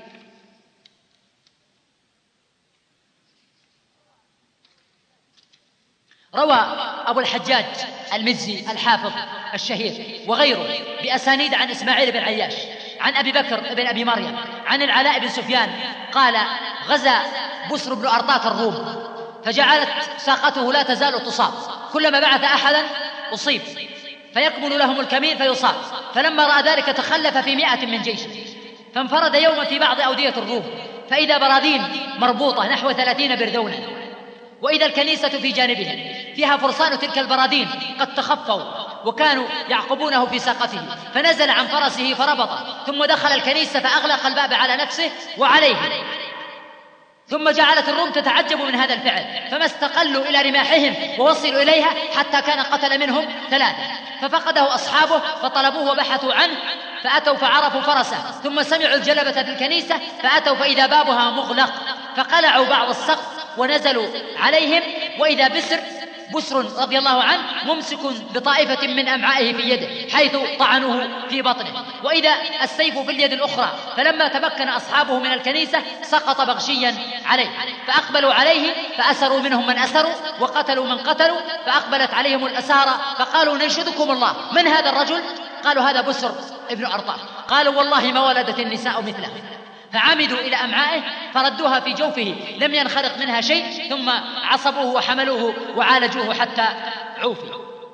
روى أبو الحجاج المزي الحافظ الشهير وغيره بأسانيد عن إسماعيل بن عياش عن أبي بكر بن أبي مريم عن العلاء بن سفيان قال: غزا بسر بن أرطاة الروم، فجعلت ساقته لا تزال تصاب، كلما بعث أحدا أصيب، فيكمل لهم الكمين فيصاب. فلما رأى ذلك تخلف في 100 من جيشه، فانفرد يوما في بعض أودية الروم، فإذا براذين مربوطة نحو 30 بردونا، وإذا الكنيسة في جانبهم فيها فرسان تلك البراذين قد تخفوا وكانوا يعقبونه في ساقته، فنزل عن فرسه فربط، ثم دخل الكنيسة فأغلق الباب على نفسه وعليه. ثم جعلت الروم تتعجب من هذا الفعل، فما استقلوا إلى رماحهم ووصلوا إليها حتى كان قتل منهم 3، ففقده أصحابه فطلبوه وبحثوا عنه، فأتوا فعرفوا فرسه، ثم سمعوا الجلبة في الكنيسة فأتوا فإذا بابها مغلق، فقلعوا بعض السقف ونزلوا عليهم، وإذا بسر رضي الله عنه ممسك بطائفة من أمعائه في يده حيث طعنوه في بطنه، وإذا السيف في اليد الأخرى، فلما تمكن أصحابه من الكنيسة سقط بغشيا عليه، فأقبلوا عليه فأسروا منهم من أسروا وقتلوا من قتلوا، فأقبلت عليهم الأسارى فقالوا: ننشدكم الله، من هذا الرجل؟ قالوا: هذا بسر ابن أرطاة. قالوا: والله ما ولدت النساء مثله. فعمدوا إلى أمعائه فردوها في جوفه، لم ينخرق منها شيء، ثم عصبوه وحملوه وعالجوه حتى عوفي.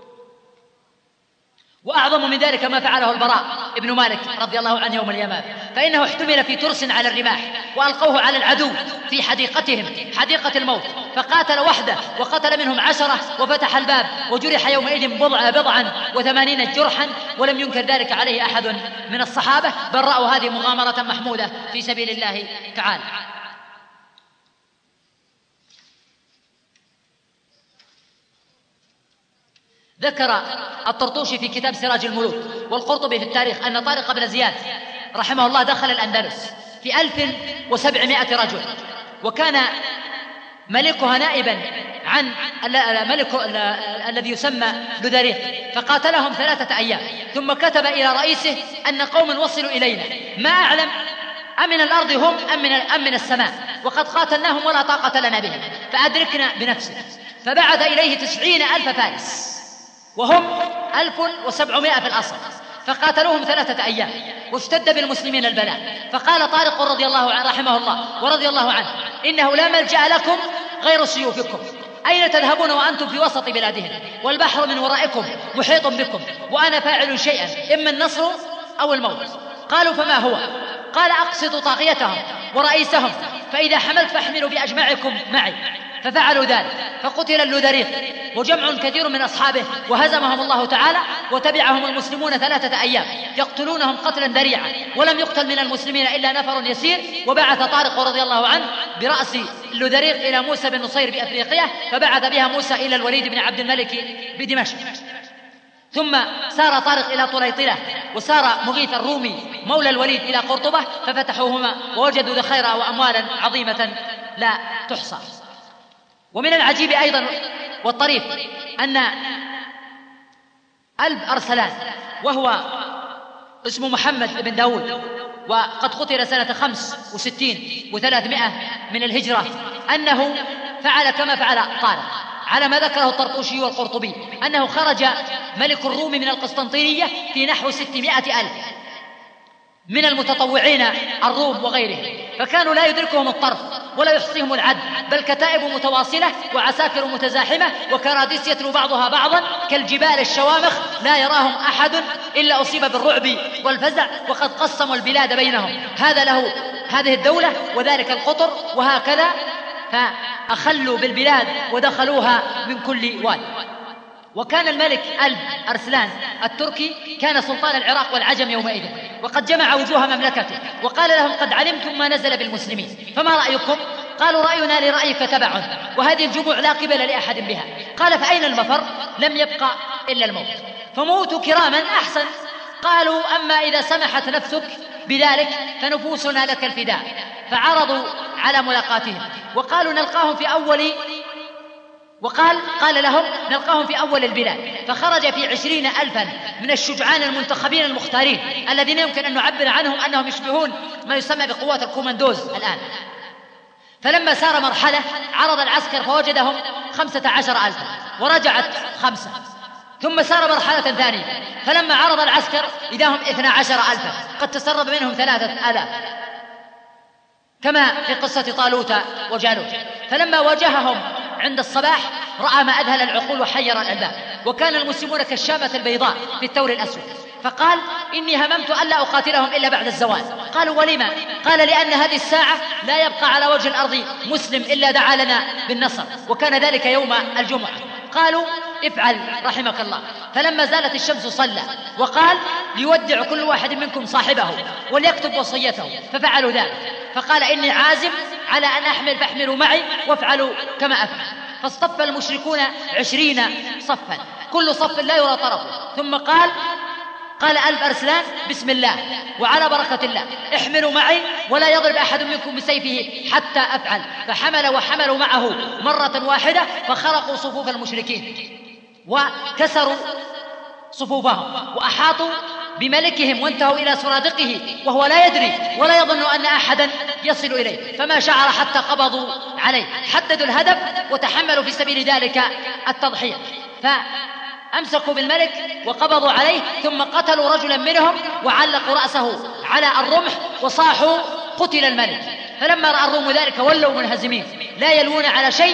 وأعظم من ذلك ما فعله البراء ابن مالك رضي الله عنه يوم اليمامة، فإنه احتمل في ترس على الرماح وألقوه على العدو في حديقتهم، حديقة الموت، فقاتل وحده وقتل منهم 10 وفتح الباب، وجرح يومئذ بضعا و80 جرحا، ولم ينكر ذلك عليه أحد من الصحابة، بل رأوا هذه مغامرة محمودة في سبيل الله تعالى. ذكر الطرطوشي في كتاب سراج الملوك والقرطبي في التاريخ أن طارق بن زياد رحمه الله دخل الأندلس في 1700 رجل، وكان ملكها نائبا عن الملك الذي يسمى لذريق، فقاتلهم 3 أيام، ثم كتب إلى رئيسه أن قوم وصلوا إلينا ما أعلم أمن الأرض هم أم من السماء، وقد قاتلناهم ولا طاقة لنا بهم، فأدركنا بنفسك. فبعث إليه 90,000 فارس وهم 1700 في الأصل، فقاتلوهم 3 أيام، واشتد بالمسلمين البلاء. فقال طارق رضي الله عنه رحمه الله ورضي الله عنه: إنه لا ملجأ لكم غير سيوفكم، أين تذهبون وأنتم في وسط بلادهم، والبحر من ورائكم محيط بكم، وأنا فاعل شيئا إما النصر أو الموت. قالوا: فما هو؟ قال: أقصدوا طاغيتهم ورئيسهم، فإذا حملت فاحملوا بأجمعكم معي. ففعلوا ذلك، فقتل اللذريق وجمع كثير من أصحابه، وهزمهم الله تعالى، وتبعهم المسلمون 3 أيام يقتلونهم قتلا ذريعا، ولم يقتل من المسلمين إلا نفر يسير. وبعث طارق رضي الله عنه برأس اللذريق إلى موسى بن نصير بأفريقيا، فبعث بها موسى إلى الوليد بن عبد الملك بدمشق. ثم سار طارق إلى طليطلة، وسار مغيث الرومي مولى الوليد إلى قرطبة، ففتحوهما ووجدوا ذخيرا وأموالا عظيمة لا تحصى. ومن العجيب أيضا والطريف أن ألب أرسلان، وهو اسمه محمد بن داود، وقد قتل سنة 65 و300 من الهجرة، أنه فعل كما فعل طارق على ما ذكره الطرطوشي والقرطبي، أنه خرج ملك الروم من القسطنطينية في نحو 600,000 من المتطوعين الروم وغيرهم، فكانوا لا يدركهم الطرف ولا يحصيهم العد، بل كتائب متواصلة وعساكر متزاحمة وكراديس يتلو بعضها بعضا كالجبال الشوامخ، لا يراهم أحد إلا أصيب بالرعب والفزع، وقد قسموا البلاد بينهم، هذا له هذه الدولة وذلك القطر، وهكذا، فأخلوا بالبلاد ودخلوها من كل واد. وكان الملك ألب أرسلان التركي كان سلطان العراق والعجم يومئذ، وقد جمع وجوه مملكته، وقال لهم: قد علمتم ما نزل بالمسلمين، فما رأيكم؟ قالوا: رأينا لرأيك تبع، وهذه الجموع لا قبل لأحد بها. قال: فأين المفر؟ لم يبقى إلا الموت، فموتوا كراما أحسن. قالوا: أما إذا سمحت نفسك بذلك فنفوسنا لك الفداء. فعرضوا على ملاقاتهم، وقالوا: نلقاهم في أول، قال لهم: نلقاهم في أول البلاد. فخرج في 20,000 من الشجعان المنتخبين المختارين، الذين يمكن أن نعبر عنهم أنهم يشبهون ما يسمى بقوات الكوماندوز الآن. فلما سار مرحلة عرض العسكر فوجدهم 15,000 ورجعت 5، ثم سار مرحلة ثانية، فلما عرض العسكر إذا هم 12,000 قد تسرب منهم 3,000، كما في قصة طالوت وجالوت. فلما واجههم عند الصباح رأى ما أذهل العقول وحير الألباب، وكان المسلمون كالشامة البيضاء في الثور الأسود. فقال: إني هممت ألا أقاتلهم إلا بعد الزوال. قالوا: ولما؟ قال: لأن هذه الساعة لا يبقى على وجه الأرض مسلم إلا دعا لنا بالنصر، وكان ذلك يوم الجمعة. قالوا: افعل رحمك الله. فلما زالت الشمس صلى، وقال: ليودع كل واحد منكم صاحبه وليكتب وصيته، ففعلوا ذلك. فقال: إني عازم على أن أحمل، فاحملوا معي وافعلوا كما أفعل. فاصطف المشركون 20 صفا، كل صف لا يرى طرفه. ثم قال ألب أرسلان: بسم الله وعلى بركة الله، احملوا معي ولا يضرب أحد منكم بسيفه حتى أفعل. وحملوا معه مرة واحدة، فخرقوا صفوف المشركين وكسروا صفوفهم وأحاطوا بملكهم، وانتهوا إلى سرادقه وهو لا يدري ولا يظن أن أحدا يصل إليه، فما شعر حتى قبضوا عليه، حددوا الهدف وتحملوا في سبيل ذلك التضحية. فأمسكوا بالملك وقبضوا عليه، ثم قتلوا رجلا منهم وعلقوا رأسه على الرمح وصاحوا: قتل الملك. فلما رأى الروم ذلك ولوا منهزمين لا يلوون على شيء،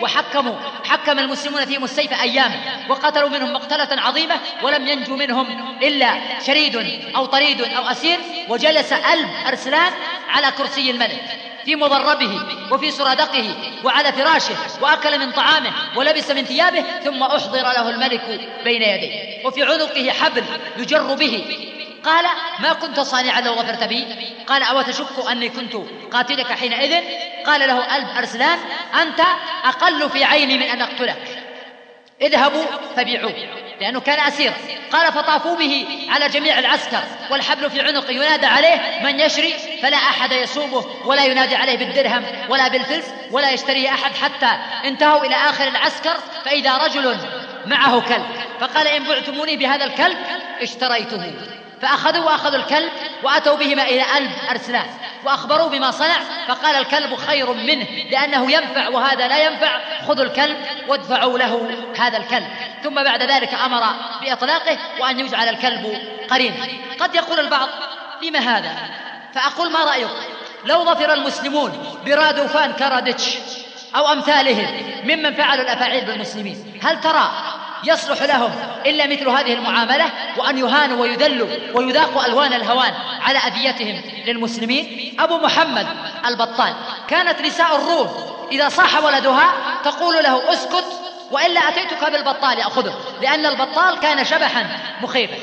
حكم المسلمون فيهم السيف أياما، وقتلوا منهم مقتلة عظيمة، ولم ينجو منهم إلا شريد أو طريد أو أسير. وجلس ألب أرسلان على كرسي الملك في مضربه وفي سرادقه وعلى فراشه، وأكل من طعامه ولبس من ثيابه، ثم أحضر له الملك بين يديه وفي عنقه حبل يجر به. قال: ما كنت صانعا لو ظفرت بي؟ قال: أو تشك أني كنت قاتلك حينئذ؟ قال له ألب أرسلان: أنت أقل في عيني من أن أقتلك، اذهبوا فبيعوه، لأنه كان أسيرا. قال: فطافوا به على جميع العسكر والحبل في عنقه، ينادى عليه من يشري، فلا أحد يسومه ولا ينادي عليه بالدرهم ولا بالفلس ولا يشتري أحد، حتى انتهوا إلى آخر العسكر فإذا رجل معه كلب، فقال: إن بعتموني بهذا الكلب اشتريته. فأخذوا الكلب وأتوا بهما إلى ألب أرسلان وأخبروا بما صنع، فقال: الكلب خير منه لأنه ينفع وهذا لا ينفع، خذوا الكلب وادفعوا له هذا الكلب. ثم بعد ذلك أمر بإطلاقه وأن يجعل الكلب قرينا. قد يقول البعض: لما هذا؟ فأقول: ما رأيك لو ظفر المسلمون برادوفان كاراديتش أو أمثالهم ممن فعلوا الأفاعيل بالمسلمين، هل ترى يصلح لهم إلا مثل هذه المعاملة، وأن يهانوا ويذلوا ويذاقوا ألوان الهوان على أذيتهم للمسلمين؟ أبو محمد البطال، كانت نساء الروم إذا صاح ولدها تقول له: اسكت وإلا أتيتك بالبطال أخذه، لأن البطال كان شبحا مخيفا.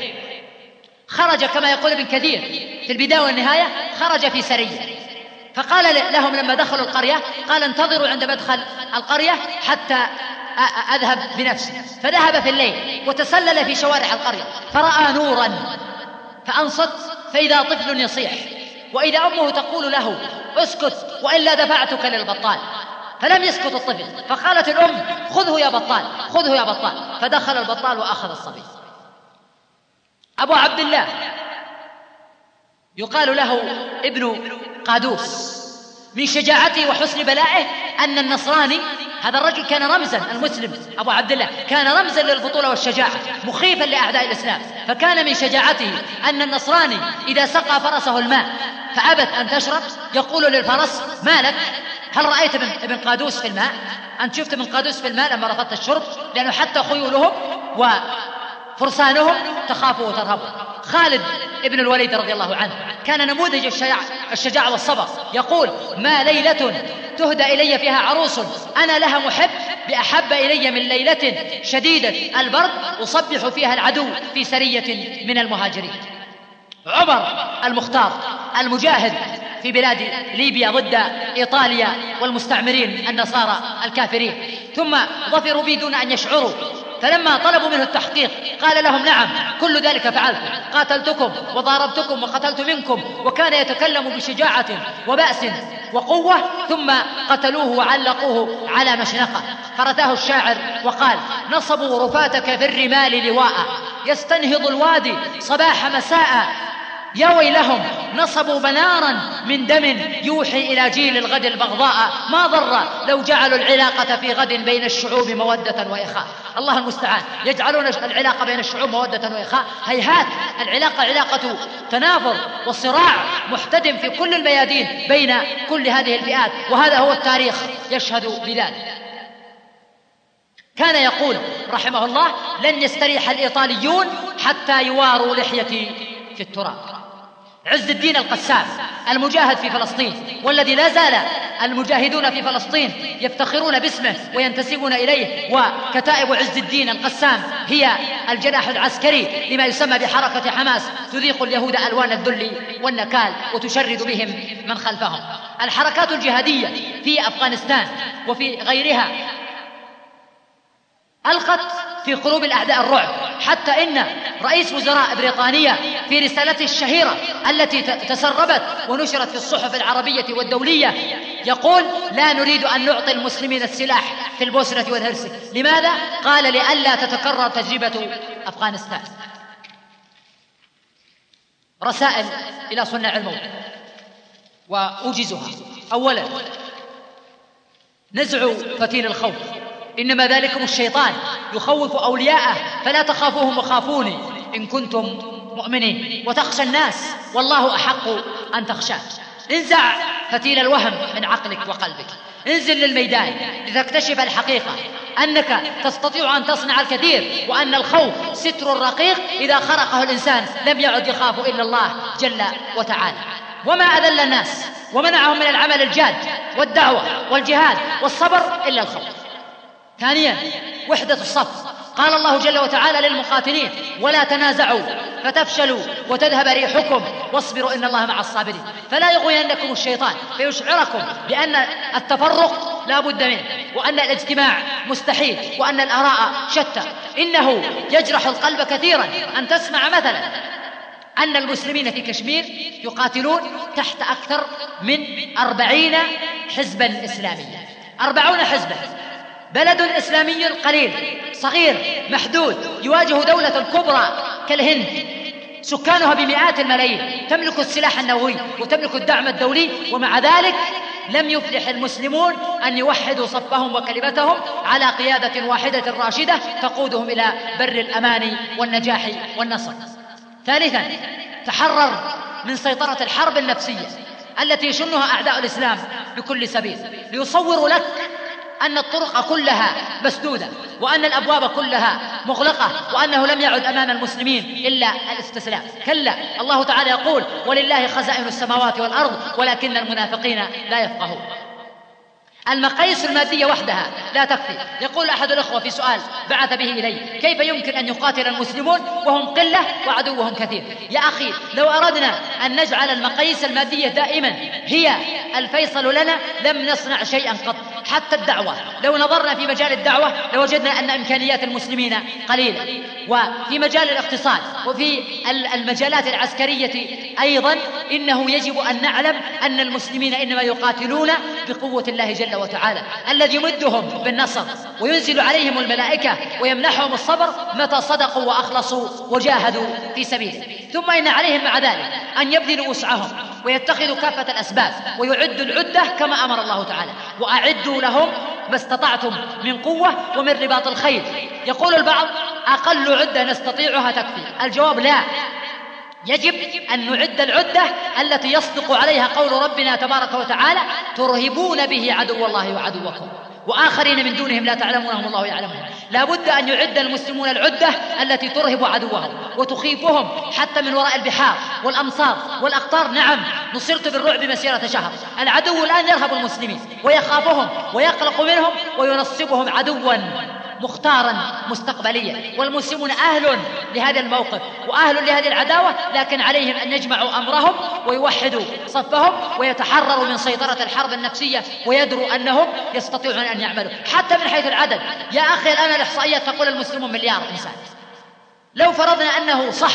خرج كما يقول ابن كثير في البداية والنهاية، خرج في سرية، فقال لهم لما دخلوا القرية، قال: انتظروا عند مدخل القرية حتى أذهب بنفسي. فذهب في الليل وتسلل في شوارع القرية، فرأى نورا فأنصت، فإذا طفل يصيح، وإذا أمه تقول له: اسكت وإلا دفعتك للبطال. فلم يسكت الطفل، فقالت الأم: خذه يا بطال، خذه يا بطال. فدخل البطال وأخذ الصبي. أبو عبد الله يقال له ابن قادوس، من شجاعته وحسن بلائه أن النصراني، هذا الرجل كان رمزا، المسلم أبو عبد الله كان رمزا للبطولة والشجاعة، مخيفا لأعداء الإسلام. فكان من شجاعته أن النصراني إذا سقى فرسه الماء فأبت أن تشرب يقول للفرس: ما لك؟ هل رأيت ابن قادوس في الماء؟ أنت شفت ابن قادوس في الماء لما رفضت الشرب؟ لأنه حتى خيولهم وفرسانهم تخاف وترهب. خالد ابن الوليد رضي الله عنه كان نموذج الشجاعة والصبر، يقول: ما ليلة تهدى إلي فيها عروس أنا لها محب بأحب إلي من ليلة شديدة البرد أصبح فيها العدو في سرية من المهاجرين. عمر المختار المجاهد في بلاد ليبيا ضد إيطاليا والمستعمرين النصارى الكافرين، ثم ظفروا به دون أن يشعروا، فلما طلبوا منه التحقيق قال لهم: نعم، كل ذلك فعلت، قاتلتكم وضاربتكم وقتلت منكم. وكان يتكلم بشجاعة وبأس وقوة. ثم قتلوه وعلقوه على مشنقة، فرثاه الشاعر وقال: نصبوا رفاتك في الرمال لواء يستنهض الوادي صباح مساء، يا ويلهم نصبوا بنارا من دم يوحي إلى جيل الغد البغضاء، ما ضر لو جعلوا العلاقة في غد بين الشعوب مودة وإخاء. الله المستعان، يجعلون العلاقة بين الشعوب مودة وإخاء؟ هيهات، العلاقة علاقة تنافر وصراع محتدم في كل الميادين بين كل هذه الفئات، وهذا هو التاريخ يشهد بذلك. كان يقول رحمه الله: لن يستريح الإيطاليون حتى يواروا لحيتي في التراب. عز الدين القسام المجاهد في فلسطين، والذي لا زال المجاهدون في فلسطين يفتخرون باسمه وينتسبون إليه، وكتائب عز الدين القسام هي الجناح العسكري لما يسمى بحركة حماس، تذيق اليهود ألوان الذل والنكال وتشرد بهم من خلفهم. الحركات الجهادية في أفغانستان وفي غيرها ألقت في قلوب الأعداء الرعب، حتى إن رئيس وزراء بريطانيا في رسالته الشهيرة التي تسربت ونشرت في الصحف العربية والدولية يقول: لا نريد أن نعطي المسلمين السلاح في البوسنة والهرسك. لماذا؟ قال: لئلا تتكرر تجربة أفغانستان. رسائل إلى صناع الموت وأوجزها. أولا، نزع فتيل الخوف، إنما ذلكم الشيطان يخوف أولياءه فلا تخافوهم وخافوني إن كنتم مؤمنين، وتخشى الناس والله أحق أن تخشاه. انزع فتيل الوهم من عقلك وقلبك، انزل للميدان لتكتشف الحقيقة أنك تستطيع أن تصنع الكثير، وأن الخوف ستر رقيق إذا خرقه الإنسان لم يعد يخاف إلا الله جل وتعالى. وما أذل الناس ومنعهم من العمل الجاد والدعوة والجهاد والصبر إلا الخوف. ثانيا، وحدة الصف. قال الله جل وتعالى للمقاتلين: ولا تنازعوا فتفشلوا وتذهب ريحكم واصبروا إن الله مع الصابرين. فلا يغوينكم الشيطان فيشعركم بأن التفرق لا بد منه، وأن الاجتماع مستحيل، وأن الآراء شتى. إنه يجرح القلب كثيرا أن تسمع مثلا أن المسلمين في كشمير يقاتلون تحت أكثر من 40 حزبا إسلاميا. 40 حزبا، بلد إسلامي قليل صغير محدود يواجه دولة كبرى كالهند سكانها بمئات الملايين، تملك السلاح النووي وتملك الدعم الدولي، ومع ذلك لم يفلح المسلمون أن يوحدوا صفهم وكلمتهم على قيادة واحدة راشدة تقودهم إلى بر الأمان والنجاح والنصر. ثالثا، تحرر من سيطرة الحرب النفسية التي يشنها أعداء الإسلام بكل سبيل، ليصوروا لك أن الطرق كلها مسدودة، وأن الأبواب كلها مغلقة، وأنه لم يعد أمام المسلمين إلا الاستسلام. كلا، الله تعالى يقول: ولله خزائن السماوات والأرض ولكن المنافقين لا يفقهون. المقاييس المادية وحدها لا تكفي. يقول أحد الأخوة في سؤال بعث به إلي: كيف يمكن أن يقاتل المسلمون وهم قلة وعدوهم كثير؟ يا أخي، لو أردنا أن نجعل المقاييس المادية دائما هي الفيصل لنا لم نصنع شيئا قط. حتى الدعوة، لو نظرنا في مجال الدعوة لوجدنا أن إمكانيات المسلمين قليلة، وفي مجال الاقتصاد وفي المجالات العسكرية أيضا إنه يجب أن نعلم أن المسلمين إنما يقاتلون بقوة الله جل وتعالى الذي يمدهم بالنصر وينزل عليهم الملائكة ويمنحهم الصبر متى صدقوا وأخلصوا وجاهدوا في سبيله. ثم إن عليهم مع ذلك أن يبذلوا وسعهم ويتخذوا كافة الأسباب ويعدوا العدة كما أمر الله تعالى: وأعدوا لهم ما استطعتم من قوة ومن رباط الخيل. يقول البعض: أقل عدة نستطيعها تكفي. الجواب: لا، يجب أن نعد العدة التي يصدق عليها قول ربنا تبارك وتعالى: ترهبون به عدو الله وعدوكم وآخرين من دونهم لا تعلمونهم الله يعلمهم. لا بد أن يعد المسلمون العدة التي ترهب عدوهم وتخيفهم حتى من وراء البحار والأمصار والأقطار. نعم، نصرت بالرعب مسيرة شهر. العدو الآن يرهب المسلمين ويخافهم ويقلق منهم وينصبهم عدوا مختارا مستقبليا، والمسلمون أهل لهذا الموقف وأهل لهذه العداوة، لكن عليهم أن يجمعوا أمرهم ويوحدوا صفهم ويتحرروا من سيطرة الحرب النفسية، ويدروا أنهم يستطيعون أن يعملوا حتى من حيث العدد. يا أخي، الآن الإحصائيات تقول المسلمون مليار إنسان. لو فرضنا أنه صح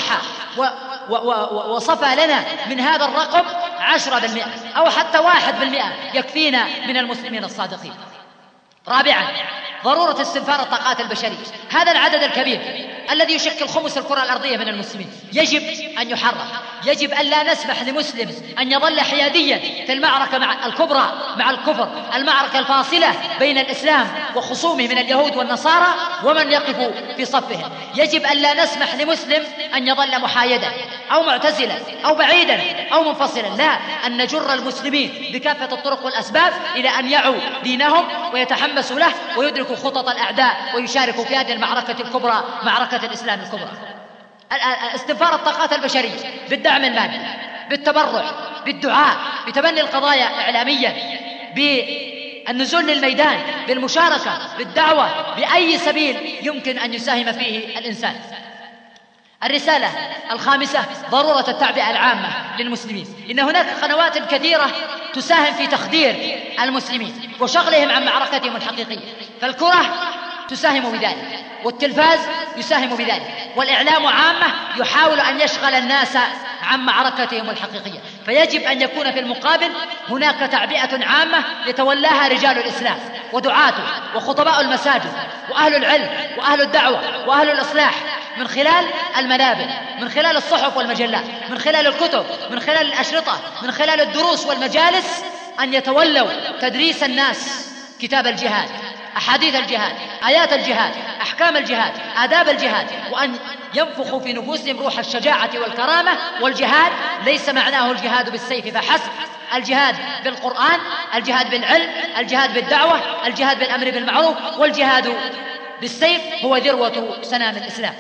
وصفى لنا من هذا الرقم 10% أو حتى 1% يكفينا من المسلمين الصادقين. رابعا، ضرورة استنفار الطاقات البشرية. هذا العدد الكبير الذي يشكل خمس الكرة الأرضية من المسلمين يجب أن يحرر. يجب أن لا نسمح لمسلم أن يظل حياديا في المعركة مع الكبرى مع الكفر، المعركة الفاصلة بين الإسلام وخصومه من اليهود والنصارى ومن يقف في صفهم. يجب أن لا نسمح لمسلم أن يظل محايدا أو معتزلا أو بعيدا أو منفصلا، لا، أن نجر المسلمين بكافة الطرق والأسباب إلى أن يعوا دينهم ويتحمسوا له ويدركوا خطط الأعداء ويشاركوا في هذه المعركة الكبرى، معركة الإسلام الكبرى. استنفار الطاقات البشرية بالدعم المادي، بالتبرع، بالدعاء، بتبني القضايا إعلاميا، بالنزول للميدان، بالمشاركة، بالدعوة، بأي سبيل يمكن أن يساهم فيه الإنسان. الرسالة الخامسة: ضرورة التعبئة العامة للمسلمين. إن هناك قنوات كثيرة تساهم في تخدير المسلمين وشغلهم عن معركتهم الحقيقية، فالكرة تساهم بذلك، والتلفاز يساهم بذلك، والإعلام عامة يحاول أن يشغل الناس عن معركتهم الحقيقية. فيجب أن يكون في المقابل هناك تعبئة عامة يتولاها رجال الإسلام ودعاته وخطباء المساجد وأهل العلم وأهل الدعوة وأهل الإصلاح، من خلال المنابر، من خلال الصحف والمجلات، من خلال الكتب، من خلال الأشرطة، من خلال الدروس والمجالس، أن يتولوا تدريس الناس كتاب الجهاد، أحاديث الجهاد، آيات الجهاد، أحكام الجهاد، آداب الجهاد، وأن ينفخ في نفوسهم روح الشجاعة والكرامة. والجهاد ليس معناه الجهاد بالسيف فحسب، الجهاد بالقرآن، الجهاد بالعلم، الجهاد بالدعوة، الجهاد بالأمر بالمعروف. والجهاد بالسيف هو ذروة سنام الإسلام.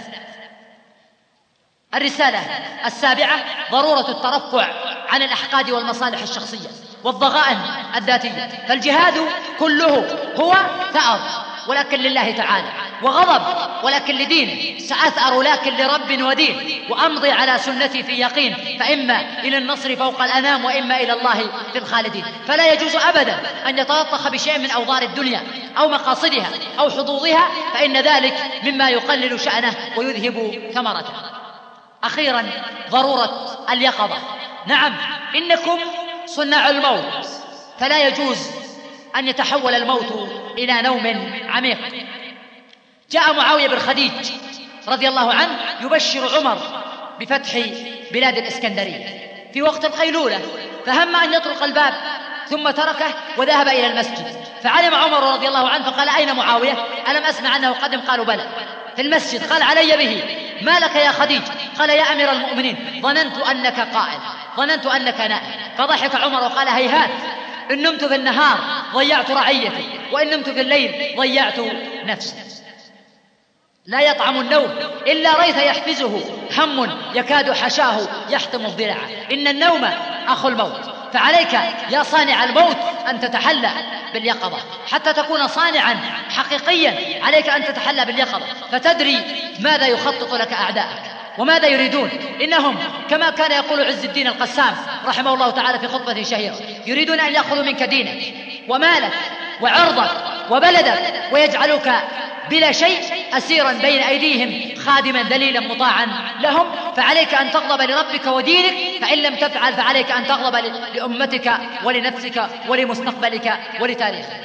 الرسالة السابعة: ضرورة الترفع عن الأحقاد والمصالح الشخصية والضغائن الذاتية. فالجهاد كله هو ثأر ولكن لله تعالى، وغضب ولكن لدينه. سأثأر لكن لرب ودين، وأمضي على سنتي في يقين، فإما إلى النصر فوق الأنام وإما إلى الله في الخالدين. فلا يجوز أبدا أن يتلطخ بشيء من أوضار الدنيا أو مقاصدها أو حظوظها، فإن ذلك مما يقلل شأنه ويذهب ثمرته. أخيرا: ضرورة اليقظة. نعم، إنكم صناع الموت، فلا يجوز أن يتحول الموت إلى نوم عميق. جاء معاوية بن خديج رضي الله عنه يبشر عمر بفتح بلاد الإسكندرية في وقت القيلولة، فهم أن يطرق الباب ثم تركه وذهب إلى المسجد، فعلم عمر رضي الله عنه فقال: أين معاوية؟ ألم أسمع أنه قدم؟ قالوا: بلى، في المسجد. قال: علي به. ما لك يا خديج؟ قال: يا أمير المؤمنين، ظننت أنك قائل، ظننت أنك نائم. فضحك عمر وقال: هيهات، إن نمت في النهار ضيعت رعيتي، وإن نمت في الليل ضيعت نفسي. لا يطعم النوم إلا ريث يحفزه هم يكاد حشاه يحطم الضلع. إن النوم أخو الموت، فعليك يا صانع الموت أن تتحلى باليقظة. حتى تكون صانعا حقيقيا عليك أن تتحلى باليقظة، فتدري ماذا يخطط لك أعداءك وماذا يريدون. إنهم كما كان يقول عز الدين القسام رحمه الله تعالى في خطبة شهيرة: يريدون أن يأخذوا منك دينك ومالك وعرضك وبلدك ويجعلوك بلا شيء أسيرا بين أيديهم، خادما ذليلا مطاعا لهم. فعليك أن تغضب لربك ودينك، فإن لم تفعل فعليك أن تغضب لأمتك ولنفسك ولمستقبلك ولتاريخك.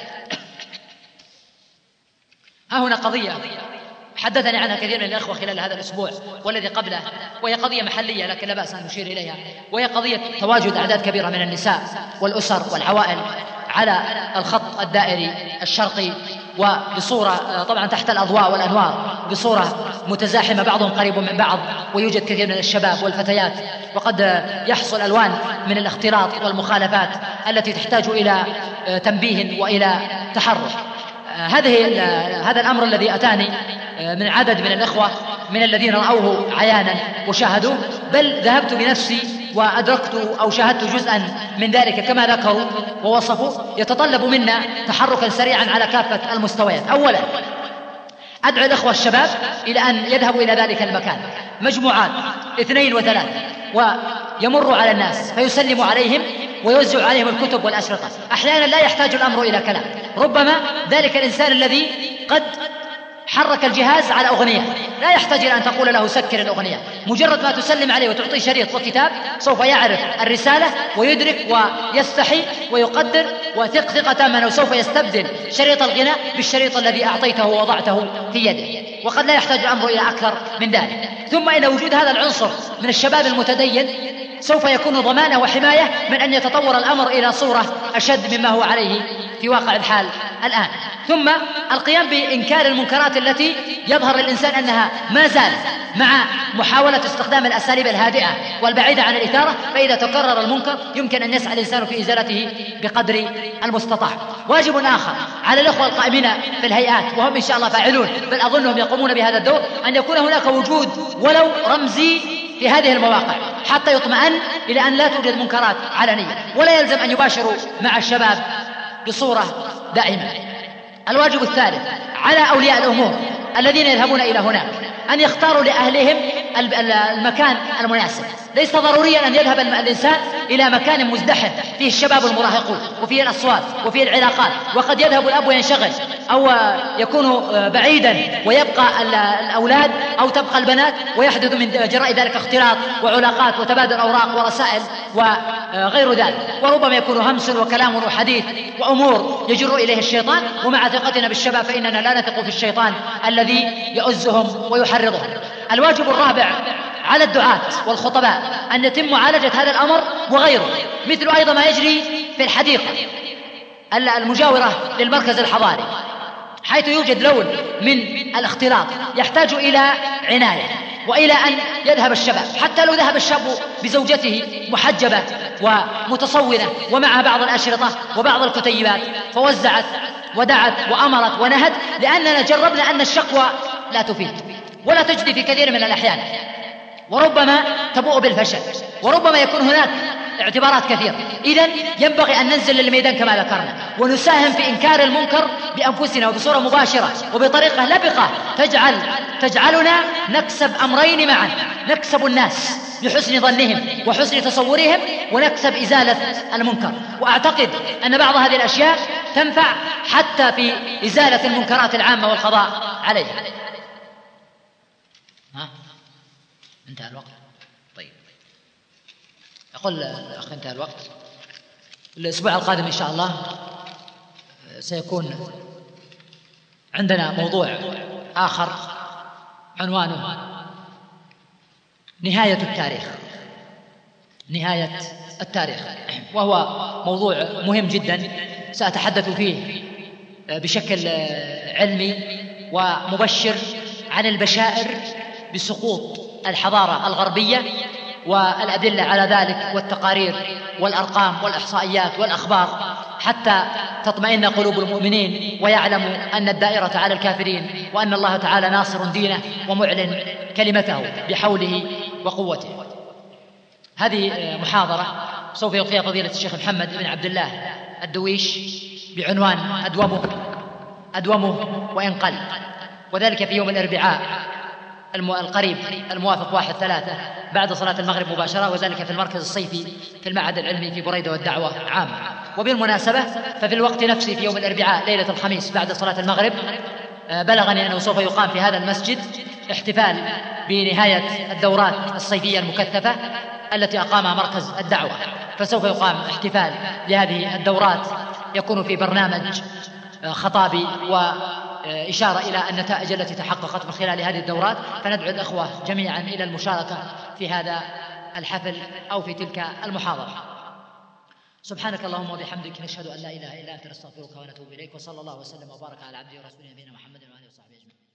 ها هنا قضية حدثني عنها كثير من الأخوة خلال هذا الأسبوع والذي قبله، وهي قضية محلية لكن لا بأس أن نشير إليها، وهي قضية تواجد أعداد كبيرة من النساء والأسر والعوائل على الخط الدائري الشرقي، وبصورة طبعا تحت الأضواء والأنوار، بصورة متزاحمة، بعضهم قريب من بعض، ويوجد كثير من الشباب والفتيات، وقد يحصل ألوان من الاختلاط والمخالفات التي تحتاج إلى تنبيه وإلى تحرك. هذا الأمر الذي أتاني من عدد من الإخوة من الذين رأوه عيانا وشاهدوه، بل ذهبت بنفسي وأدركت أو شاهدت جزءا من ذلك كما ذكروا ووصفوا، يتطلب منا تحركا سريعا على كافة المستويات. أولا أدعو الأخوة الشباب إلى أن يذهبوا إلى ذلك المكان، مجموعات 2 و3، ويمروا على الناس فيسلموا عليهم ويوزع عليهم الكتب والأشرطة. أحيانا لا يحتاج الأمر إلى كلام، ربما ذلك الإنسان الذي قد حرك الجهاز على أغنية لا يحتاج إلى أن تقول له سكر الأغنية، مجرد ما تسلم عليه وتعطيه شريط وكتاب سوف يعرف الرسالة ويدرك ويستحي ويقدر وثق ثقة تامة أنه سوف يستبدل شريط الغناء بالشريط الذي أعطيته ووضعته في يده، وقد لا يحتاج الأمر إلى أكثر من ذلك. ثم إن وجود هذا العنصر من الشباب المتدين سوف يكون ضمانة وحماية من أن يتطور الأمر إلى صورة أشد مما هو عليه في واقع الحال الآن. ثم القيام بإنكار المنكرات التي يظهر للإنسان أنها ما زالت مع محاولة استخدام الأساليب الهادئة والبعيدة عن الإثارة، فإذا تكرر المنكر يمكن أن يسعى الإنسان في إزالته بقدر المستطاع. واجب آخر على الأخوة القائمين في الهيئات، وهم إن شاء الله فاعلون بل أظنهم يقومون بهذا الدور، أن يكون هناك وجود ولو رمزي في هذه المواقع حتى يطمئن إلى أن لا توجد منكرات علنية، ولا يلزم أن يباشروا مع الشباب بصورة دائمة. الواجب الثالث على أولياء الأمور الذين يذهبون إلى هناك أن يختاروا لأهلهم المكان المناسب. ليس ضروريا أن يذهب الإنسان إلى مكان مزدحم فيه الشباب المراهقون وفيه الأصوات وفيه العلاقات، وقد يذهب الأب وينشغل أو يكون بعيدا ويبقى الأولاد أو تبقى البنات، ويحدث من جراء ذلك اختلاط وعلاقات وتبادل أوراق ورسائل وغير ذلك، وربما يكون همس وكلام وحديث وأمور يجر إليه الشيطان. ومع ثقتنا بالشباب فإننا لا نثق في الشيطان الذي يؤزهم ويحرضهم. الواجب الرابع على الدعاة والخطباء أن يتم معالجة هذا الأمر وغيره، مثل أيضا ما يجري في الحديقة المجاورة للمركز الحضاري، حيث يوجد لون من الاختلاط يحتاج إلى عناية. وإلى أن يذهب الشباب، حتى لو ذهب الشاب بزوجته محجبة ومتصونة ومعها بعض الأشرطة وبعض الكتيبات فوزعت ودعت وأمرت ونهت، لأننا جربنا أن الشقوى لا تفيد ولا تجدي في كثير من الأحيان، وربما تبوء بالفشل، وربما يكون هناك اعتبارات كثيرة. إذن ينبغي أن ننزل للميدان كما ذكرنا ونساهم في إنكار المنكر بأنفسنا وبصورة مباشرة وبطريقة لبقة تجعلنا نكسب أمرين معا: نكسب الناس بحسن ظنهم وحسن تصورهم، ونكسب إزالة المنكر. وأعتقد أن بعض هذه الأشياء تنفع حتى في إزالة المنكرات العامة والقضاء عليها. انتهى الوقت. طيب، يقول الأخ انتهى الوقت. الأسبوع القادم إن شاء الله سيكون عندنا موضوع آخر عنوانه نهاية التاريخ. نهاية التاريخ، وهو موضوع مهم جدا سأتحدث فيه بشكل علمي ومبشر عن البشائر بسقوط الحضارة الغربية والأدلة على ذلك والتقارير والأرقام والإحصائيات والأخبار، حتى تطمئن قلوب المؤمنين ويعلموا أن الدائرة على الكافرين، وأن الله تعالى ناصر دينه ومعلن كلمته بحوله وقوته. هذه محاضرة سوف يلقيها فضيلة الشيخ محمد بن عبد الله الدويش بعنوان أدومه وإن قل، وذلك في يوم الأربعاء القريب الموافق 1/3 بعد صلاة المغرب مباشرة، وذلك في المركز الصيفي في المعهد العلمي في بريدة والدعوة عامة. وبالمناسبة ففي الوقت نفسه في يوم الأربعاء ليلة الخميس بعد صلاة المغرب بلغني أنه سوف يقام في هذا المسجد احتفال بنهاية الدورات الصيفية المكثفة التي أقامها مركز الدعوة، فسوف يقام احتفال لهذه الدورات يكون في برنامج خطابي وإشارة إلى النتائج التي تحققت من خلال هذه الدورات، فندعو الأخوة جميعا إلى المشاركة في هذا الحفل أو في تلك المحاضرة. سبحانك اللهم وبحمدك، نشهد أن لا إله إلا أنت، نستغفرك ونتوب إليك، وصلى الله وسلم وبارك على عبده ورسوله نبينا محمد وعلى آله وصحبه أجمعين.